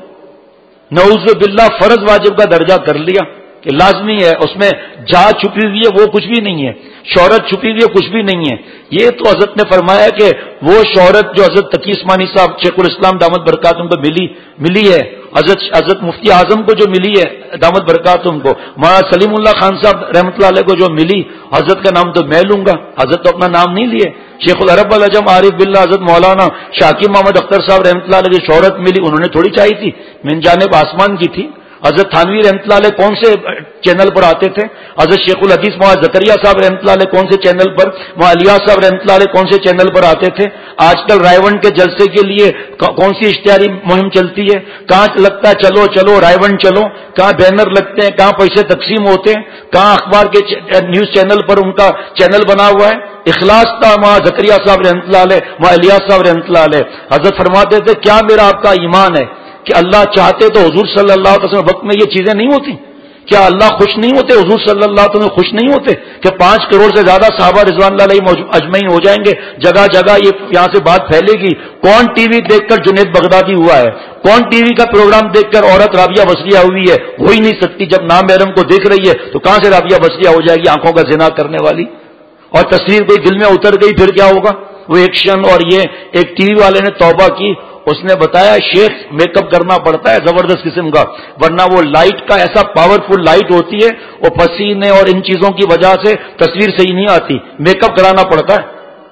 نعوذ باللہ فرض واجب کا درجہ کر لیا کہ لازمی ہے، اس میں جا چھپی ہوئی ہے وہ کچھ بھی نہیں ہے، شہرت چھپی ہوئی ہے کچھ بھی نہیں ہے. یہ تو حضرت نے فرمایا کہ وہ شہرت جو حضرت تقی عثمانی صاحب شیخ الاسلام دامت برکاتہم کو ملی ملی ہے، حضرت حضرت مفتی اعظم کو جو ملی ہے دامت برکاتہم کو، مولانا سلیم اللہ خان صاحب رحمۃ اللہ علیہ کو جو ملی، حضرت کا نام تو میں لوں گا، حضرت تو اپنا نام نہیں لیے. شیخ العرب العجم عارف باللہ حضرت مولانا شاکر محمد اختر صاحب رحمۃ اللہ علیہ کی شہرت ملی، انہوں نے تھوڑی چاہی تھی، من جانب آسمان کی تھی. حضرت تھانوی رحمۃ اللہ علیہ کون سے چینل پر آتے تھے؟ حضرت شیخ الحدیث مولانا زکریا صاحب رحمۃ اللہ علیہ کون سے چینل پر؟ مولانا الیاس صاحب رحمۃ اللہ علیہ کون سے چینل پر آتے تھے؟ آج کل رائے ون کے جلسے کے لیے کون سی اشتہاری مہم چلتی ہے؟ کہاں لگتا ہے چلو چلو رائے ون چلو، کہاں بینر لگتے ہیں، کہاں پیسے تقسیم ہوتے ہیں، کہاں اخبار کے نیوز چینل پر ان کا چینل بنا ہوا ہے. اخلاص تھا مولانا زکریا صاحب رحمۃ اللہ علیہ، مولانا الیاس صاحب رحمۃ اللہ علیہ. حضرت فرماتے تھے کیا میرا آپ کا ایمان ہے کہ اللہ چاہتے تو حضور صلی اللہ علیہ وسلم وقت میں یہ چیزیں نہیں ہوتی؟ کیا اللہ خوش نہیں ہوتے، حضور صلی اللہ علیہ وسلم خوش نہیں ہوتے کہ پانچ کروڑ سے زیادہ صحابہ رضوان اللہ علیہ اجمعین ہو جائیں گے؟ جگہ جگہ یہ یہاں سے بات پھیلے گی. کون ٹی وی دیکھ کر جنید بغدادی ہوا ہے؟ کون ٹی وی کا پروگرام دیکھ کر عورت رابعہ بصریہ ہوئی ہے؟ ہو ہی نہیں سکتی. جب نامحرم کو دیکھ رہی ہے تو کہاں سے رابعہ بصریہ ہو جائے گی آنکھوں کا زنا کرنے والی؟ اور تصویر کوئی دل میں اتر گئی پھر کیا ہوگا؟ وہ ایکشن. اور یہ ایک ٹی وی والے نے توبہ کی، اس نے بتایا شیخ میک اپ کرنا پڑتا ہے زبردست قسم کا، ورنہ وہ لائٹ کا ایسا پاورفل لائٹ ہوتی ہے، وہ پسینے اور ان چیزوں کی وجہ سے تصویر صحیح نہیں آتی، میک اپ کرانا پڑتا ہے.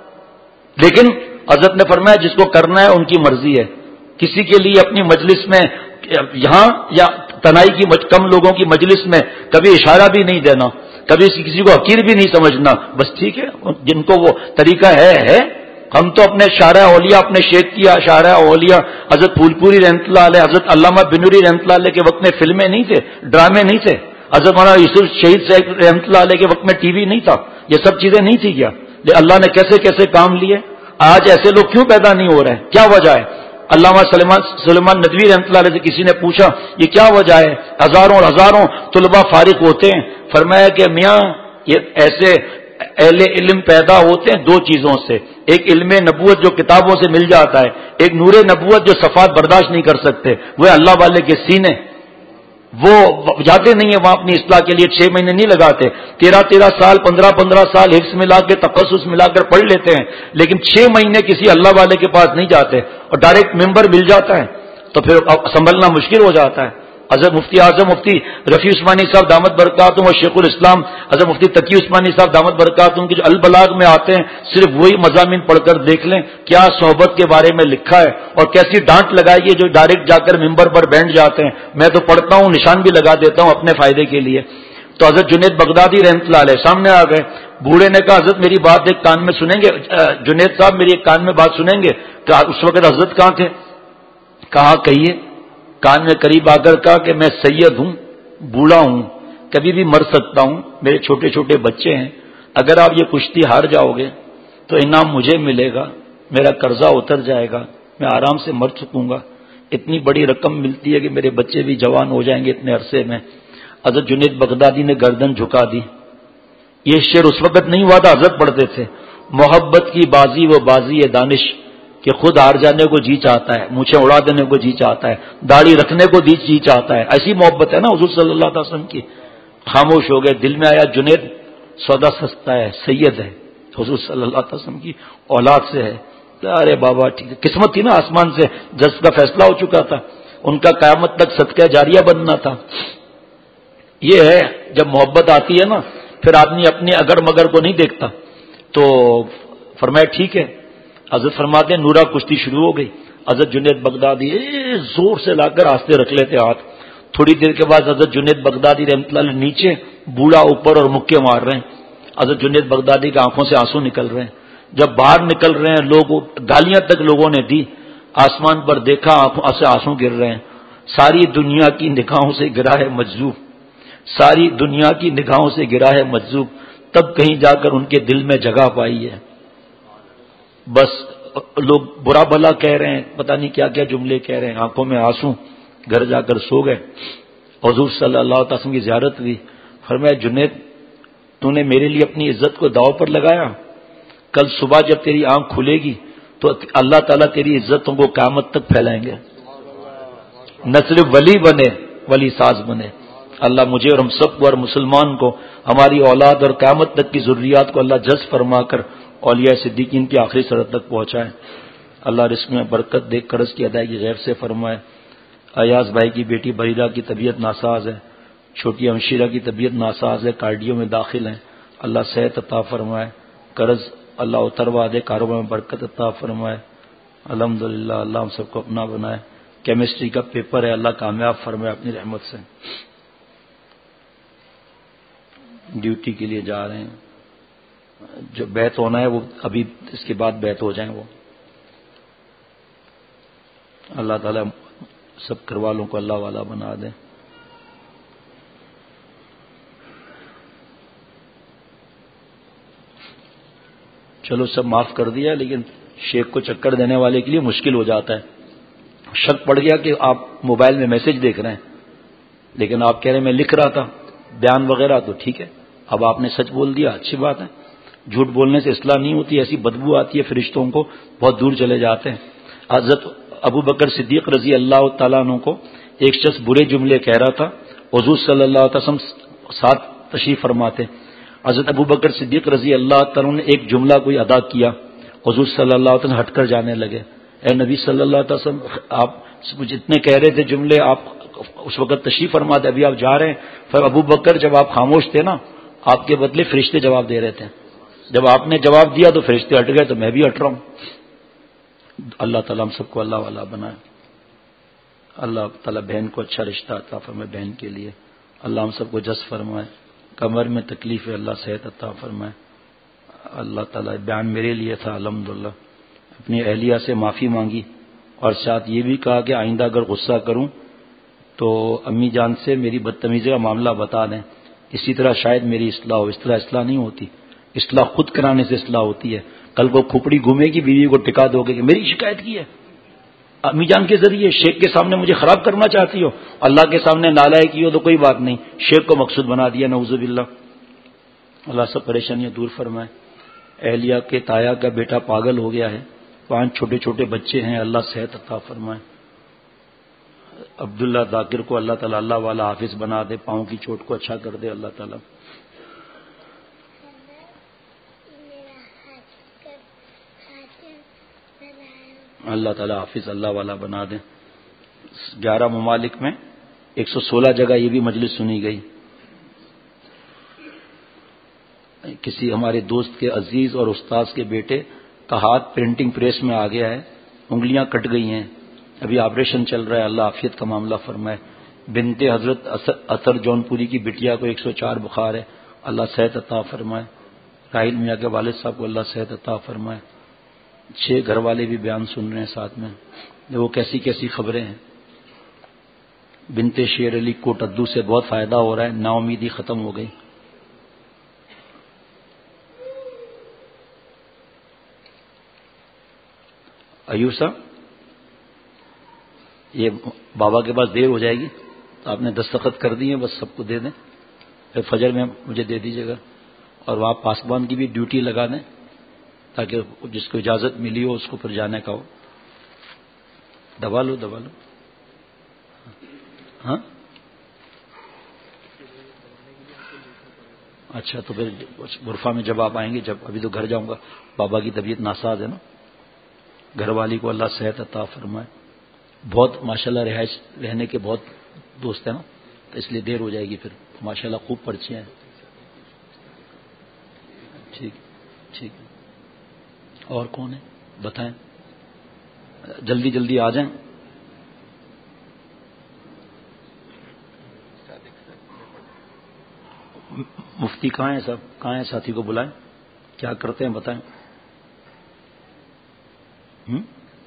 لیکن حضرت نے فرمایا جس کو کرنا ہے ان کی مرضی ہے. کسی کے لیے اپنی مجلس میں یہاں یا تنہائی کی کم لوگوں کی مجلس میں کبھی اشارہ بھی نہیں دینا، کبھی کسی کو حقیر بھی نہیں سمجھنا، بس ٹھیک ہے جن کو وہ طریقہ ہے ہے. ہم تو اپنے شارع اولیاء، اپنے شیخ کی شارع اولیاء حضرت پھول پوری رحمۃ اللہ علیہ، حضرت علامہ بنوری رحمۃ اللہ علیہ کے وقت میں فلمیں نہیں تھے، ڈرامے نہیں تھے. حضرت مولانا یوسف شہید صاحب رحمۃ اللہ علیہ کے وقت میں ٹی وی نہیں تھا، یہ سب چیزیں نہیں تھی. کیا اللہ نے کیسے کیسے کام لیے؟ آج ایسے لوگ کیوں پیدا نہیں ہو رہے ہیں؟ کیا وجہ ہے؟ علامہ سلیمان سلیمان ندوی رحمۃ اللہ علیہ سے کسی نے پوچھا یہ کیا وجہ ہے؟ ہزاروں اور ہزاروں طلباء فارغ ہوتے ہیں. فرمایا کہ میاں یہ ایسے اہل علم پیدا ہوتے ہیں دو چیزوں سے، ایک علم نبوت جو کتابوں سے مل جاتا ہے، ایک نور نبوت جو صفات برداشت نہیں کر سکتے، وہ اللہ والے کے سینے. وہ جاتے نہیں ہیں وہاں اپنی اصلاح کے لیے، چھ مہینے نہیں لگاتے، تیرہ تیرہ سال پندرہ پندرہ سال حفظ ملا کے تخصص ملا کر پڑھ لیتے ہیں، لیکن چھ مہینے کسی اللہ والے کے پاس نہیں جاتے اور ڈائریکٹ ممبر مل جاتا ہے تو پھر سنبھلنا مشکل ہو جاتا ہے. حضرت مفتی اعظم مفتی رفیع عثمانی صاحب دامت برکاتہم اور شیخ الاسلام حضرت مفتی تقی عثمانی صاحب دامت برکاتہم کے جو البلاغ میں آتے ہیں، صرف وہی مضامین پڑھ کر دیکھ لیں کیا صحبت کے بارے میں لکھا ہے اور کیسی ڈانٹ لگائی ہے جو ڈائریکٹ جا کر ممبر پر بیٹھ جاتے ہیں. میں تو پڑھتا ہوں، نشان بھی لگا دیتا ہوں اپنے فائدے کے لیے. تو حضرت جنید بغدادی رحمۃ اللہ علیہ سامنے آ گئے. بوڑھے نے کہا حضرت میری بات ایک کان میں سنیں گے؟ جنید صاحب میری ایک کان میں بات سنیں گے؟ کہ اس وقت حضرت کہاں تھے؟ کہا کہیے. کان میں قریب آ کر کہا کہ میں سید ہوں، بوڑھا ہوں، کبھی بھی مر سکتا ہوں، میرے چھوٹے چھوٹے بچے ہیں، اگر آپ یہ کشتی ہار جاؤ گے تو انعام مجھے ملے گا، میرا قرضہ اتر جائے گا، میں آرام سے مر چکوں گا، اتنی بڑی رقم ملتی ہے کہ میرے بچے بھی جوان ہو جائیں گے اتنے عرصے میں. حضرت جنید بغدادی نے گردن جھکا دی. یہ شعر اس وقت نہیں ہوا تھا، حضرت پڑھتے تھے. محبت کی بازی وہ بازی ہے دانش کہ خود ہار جانے کو جی چاہتا ہے، مونچھیں اڑا دینے کو جی چاہتا ہے، داڑھی رکھنے کو جی چاہتا ہے. ایسی محبت ہے نا حضور صلی اللہ علیہ وسلم کی. خاموش ہو گئے. دل میں آیا جنید سودا سستا ہے، سید ہے، حضور صلی اللہ علیہ وسلم کی اولاد سے ہے. ارے بابا ٹھیک ہے، قسمت تھی نا، آسمان سے جذب کا فیصلہ ہو چکا تھا، ان کا قیامت تک صدقہ جاریہ بننا تھا. یہ ہے جب محبت آتی ہے نا پھر آدمی اپنے اگر مگر کو نہیں دیکھتا. تو فرمایا ٹھیک ہے. حضرت فرماتے ہیں نورا کشتی شروع ہو گئی. حضرت جنید بغدادی زور سے لا کر آستے رکھ لیتے ہاتھ. تھوڑی دیر کے بعد حضرت جنید بغدادی رحمۃ اللہ علیہ نیچے، بوڑھا اوپر اور مکے مار رہے ہیں. حضرت جنید بغدادی کی آنکھوں سے آنسو نکل رہے ہیں. جب باہر نکل رہے ہیں لوگ، گالیاں تک لوگوں نے دی. آسمان پر دیکھا، آنکھوں سے آنسو گر رہے ہیں. ساری دنیا کی نگاہوں سے گرا ہے مجذوب، ساری دنیا کی نگاہوں سے گرا ہے مجذوب. تب کہیں جا کر ان کے دل میں جگہ پائی ہے. بس لوگ برا بھلا کہہ رہے ہیں، پتہ نہیں کیا کیا جملے کہہ رہے ہیں، آنکھوں میں آنسو. گھر جا کر سو گئے. حضور صلی اللہ علیہ وسلم کی زیارت ہوئی. فرمایا جنید تو نے میرے لیے اپنی عزت کو داؤ پر لگایا. کل صبح جب تیری آنکھ کھلے گی تو اللہ تعالیٰ تیری عزتوں کو قیامت تک پھیلائیں گے. نہ صرف ولی بنے، ولی ساز بنے. اللہ مجھے اور ہم سب کو اور مسلمان کو، ہماری اولاد اور قیامت تک کی ذریات کو اللہ جذب فرما کر اولیاء صدیقین کی آخری سرحد تک پہنچائے. اللہ رزق میں برکت دے، قرض کی ادائیگی غیب سے فرمائے. ایاز بھائی کی بیٹی بریدہ کی طبیعت ناساز ہے، چھوٹی امشیرہ کی طبیعت ناساز ہے، کارڈیو میں داخل ہیں. اللہ صحت عطا فرمائے. قرض اللہ اتروا دے، کاروبار میں برکت عطا فرمائے. الحمدللہ اللہ ہم سب کو اپنا بنائے. کیمسٹری کا پیپر ہے، اللہ کامیاب فرمائے اپنی رحمت سے. ڈیوٹی کے لیے جا رہے ہیں. جو بیت ہونا ہے وہ ابھی اس کے بعد بیت ہو جائیں. وہ اللہ تعالیٰ سب گھر والوں کو اللہ والا بنا دے. چلو سب معاف کر دیا، لیکن شیخ کو چکر دینے والے کے لیے مشکل ہو جاتا ہے. شک پڑ گیا کہ آپ موبائل میں میسج دیکھ رہے ہیں، لیکن آپ کہہ رہے ہیں میں لکھ رہا تھا بیان وغیرہ، تو ٹھیک ہے. اب آپ نے سچ بول دیا، اچھی بات ہے. جھوٹ بولنے سے اصلاح نہیں ہوتی، ایسی بدبو آتی ہے فرشتوں کو، بہت دور چلے جاتے ہیں. حضرت ابو بکر صدیق رضی اللہ تعالیٰ عنہ کو ایک شخص برے جملے کہہ رہا تھا. حضور صلی اللہ علیہ وسلم ساتھ تشریف فرماتے. حضرت ابو بکر صدیق رضی اللہ تعالیٰ نے ایک جملہ کوئی ادا کیا، حضور صلی اللہ علیہ وسلم ہٹ کر جانے لگے. اے نبی صلی اللہ علیہ وسلم، آپ جتنے کہہ رہے تھے جملے، آپ اس وقت تشریف فرماتے، ابھی آپ جا رہے ہیں. پھر ابو بکر جب آپ خاموش تھے نا، آپ کے بدلے فرشتے جواب دے رہے تھے. جب آپ نے جواب دیا تو فرشتے ہٹ گئے، تو میں بھی ہٹ رہا ہوں. اللہ تعالیٰ ہم سب کو اللہ والا بنائے. اللہ تعالیٰ بہن کو اچھا رشتہ عطا فرمائے بہن کے لیے. اللہ ہم سب کو جس فرمائے. کمر میں تکلیف ہے، اللہ صحت عطا فرمائے. اللہ تعالیٰ بیان میرے لیے تھا، الحمدللہ. اپنی اہلیہ سے معافی مانگی اور ساتھ یہ بھی کہا کہ آئندہ اگر غصہ کروں تو امی جان سے میری بدتمیزی کا معاملہ بتا دیں. اسی طرح شاید میری اصلاح ہو. اس طرح اصلاح نہیں ہوتی، اصلاح خود کرانے سے اصلاح ہوتی ہے. کل کو کھوپڑی گھومے گی، بیوی کو ٹکا دو گے کہ میری شکایت کی ہے امی جان کے ذریعے. شیخ کے سامنے مجھے خراب کرنا چاہتی ہو، اللہ کے سامنے نالائق کی ہو تو کوئی بات نہیں، شیخ کو مقصود بنا دیا، نعوذ باللہ. اللہ سب پریشانیاں دور فرمائے. اہلیہ کے تایا کا بیٹا پاگل ہو گیا ہے، پانچ چھوٹے چھوٹے بچے ہیں، اللہ صحت عطا فرمائے. عبداللہ ذاکر کو اللہ تعالیٰ اللہ والا حافظ بنا دے، پاؤں کی چوٹ کو اچھا کر دے اللہ تعالیٰ. اللہ تعالیٰ حافظ اللہ والا بنا دیں. گیارہ ممالک میں ایک سو سولہ جگہ یہ بھی مجلس سنی گئی. کسی ہمارے دوست کے عزیز اور استاذ کے بیٹے کا ہاتھ پرنٹنگ پریس میں آ گیا ہے، انگلیاں کٹ گئی ہیں، ابھی آپریشن چل رہا ہے. اللہ عافیت کا معاملہ فرمائے. بنت حضرت اثر جون پوری کی بٹیا کو ایک سو چار بخار ہے، اللہ صحت عطا فرمائے. راہیل میاں کے والد صاحب کو اللہ صحت عطا فرمائے. چھ گھر والے بھی بیان سن رہے ہیں ساتھ میں. وہ کیسی کیسی خبریں ہیں. بنت شیر علی کو ٹدو سے بہت فائدہ ہو رہا ہے، نا امیدی ختم ہو گئی. ایوب صاحب یہ بابا کے پاس دیر ہو جائے گی، تو آپ نے دستخط کر دی ہیں، بس سب کو دے دیں، پھر فجر میں مجھے دے دیجیے گا. اور وہاں پاسبان کی بھی ڈیوٹی لگا دیں تاکہ جس کو اجازت ملی ہو اس کو پھر جانے کا ہو. دبا لو دبا لو. ہاں اچھا، تو پھر غرفہ میں جب آپ آئیں گے، جب ابھی تو گھر جاؤں گا، بابا کی طبیعت ناساز ہے نا. گھر والی کو اللہ صحت عطا فرمائے. بہت ماشاءاللہ رہائش رہنے کے بہت دوست ہیں نا، تو اس لیے دیر ہو جائے گی. پھر ماشاءاللہ خوب پرچیاں ہیں. ٹھیک ٹھیک. اور کون ہے بتائیں؟ جلدی جلدی آ جائیں. مفتی کہاں ہیں صاحب؟ کہاں ہیں؟ ساتھی کو بلائیں. کیا کرتے ہیں بتائیں. ہم؟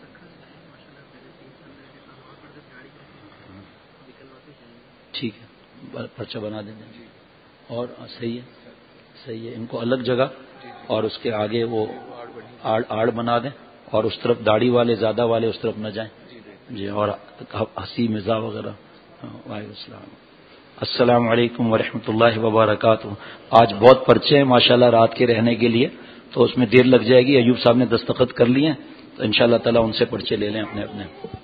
ٹھیک ہے پرچہ بنا دیں گے. اور صحیح ہے صحیح ہے. ان کو الگ جگہ اور اس کے آگے وہ آڑ آڑ بنا دیں اور اس طرف داڑھی والے زیادہ والے اس طرف نہ جائیں. جی اور ہنسی مزاح وغیرہ. وعلیکم السلام. السلام علیکم ورحمۃ اللہ وبرکاتہ. آج بہت پرچے ہیں ماشاءاللہ رات کے رہنے کے لیے، تو اس میں دیر لگ جائے گی. ایوب صاحب نے دستخط کر لیے ہیں تو ان شاء اللہ تعالیٰ ان سے پرچے لے لیں اپنے اپنے.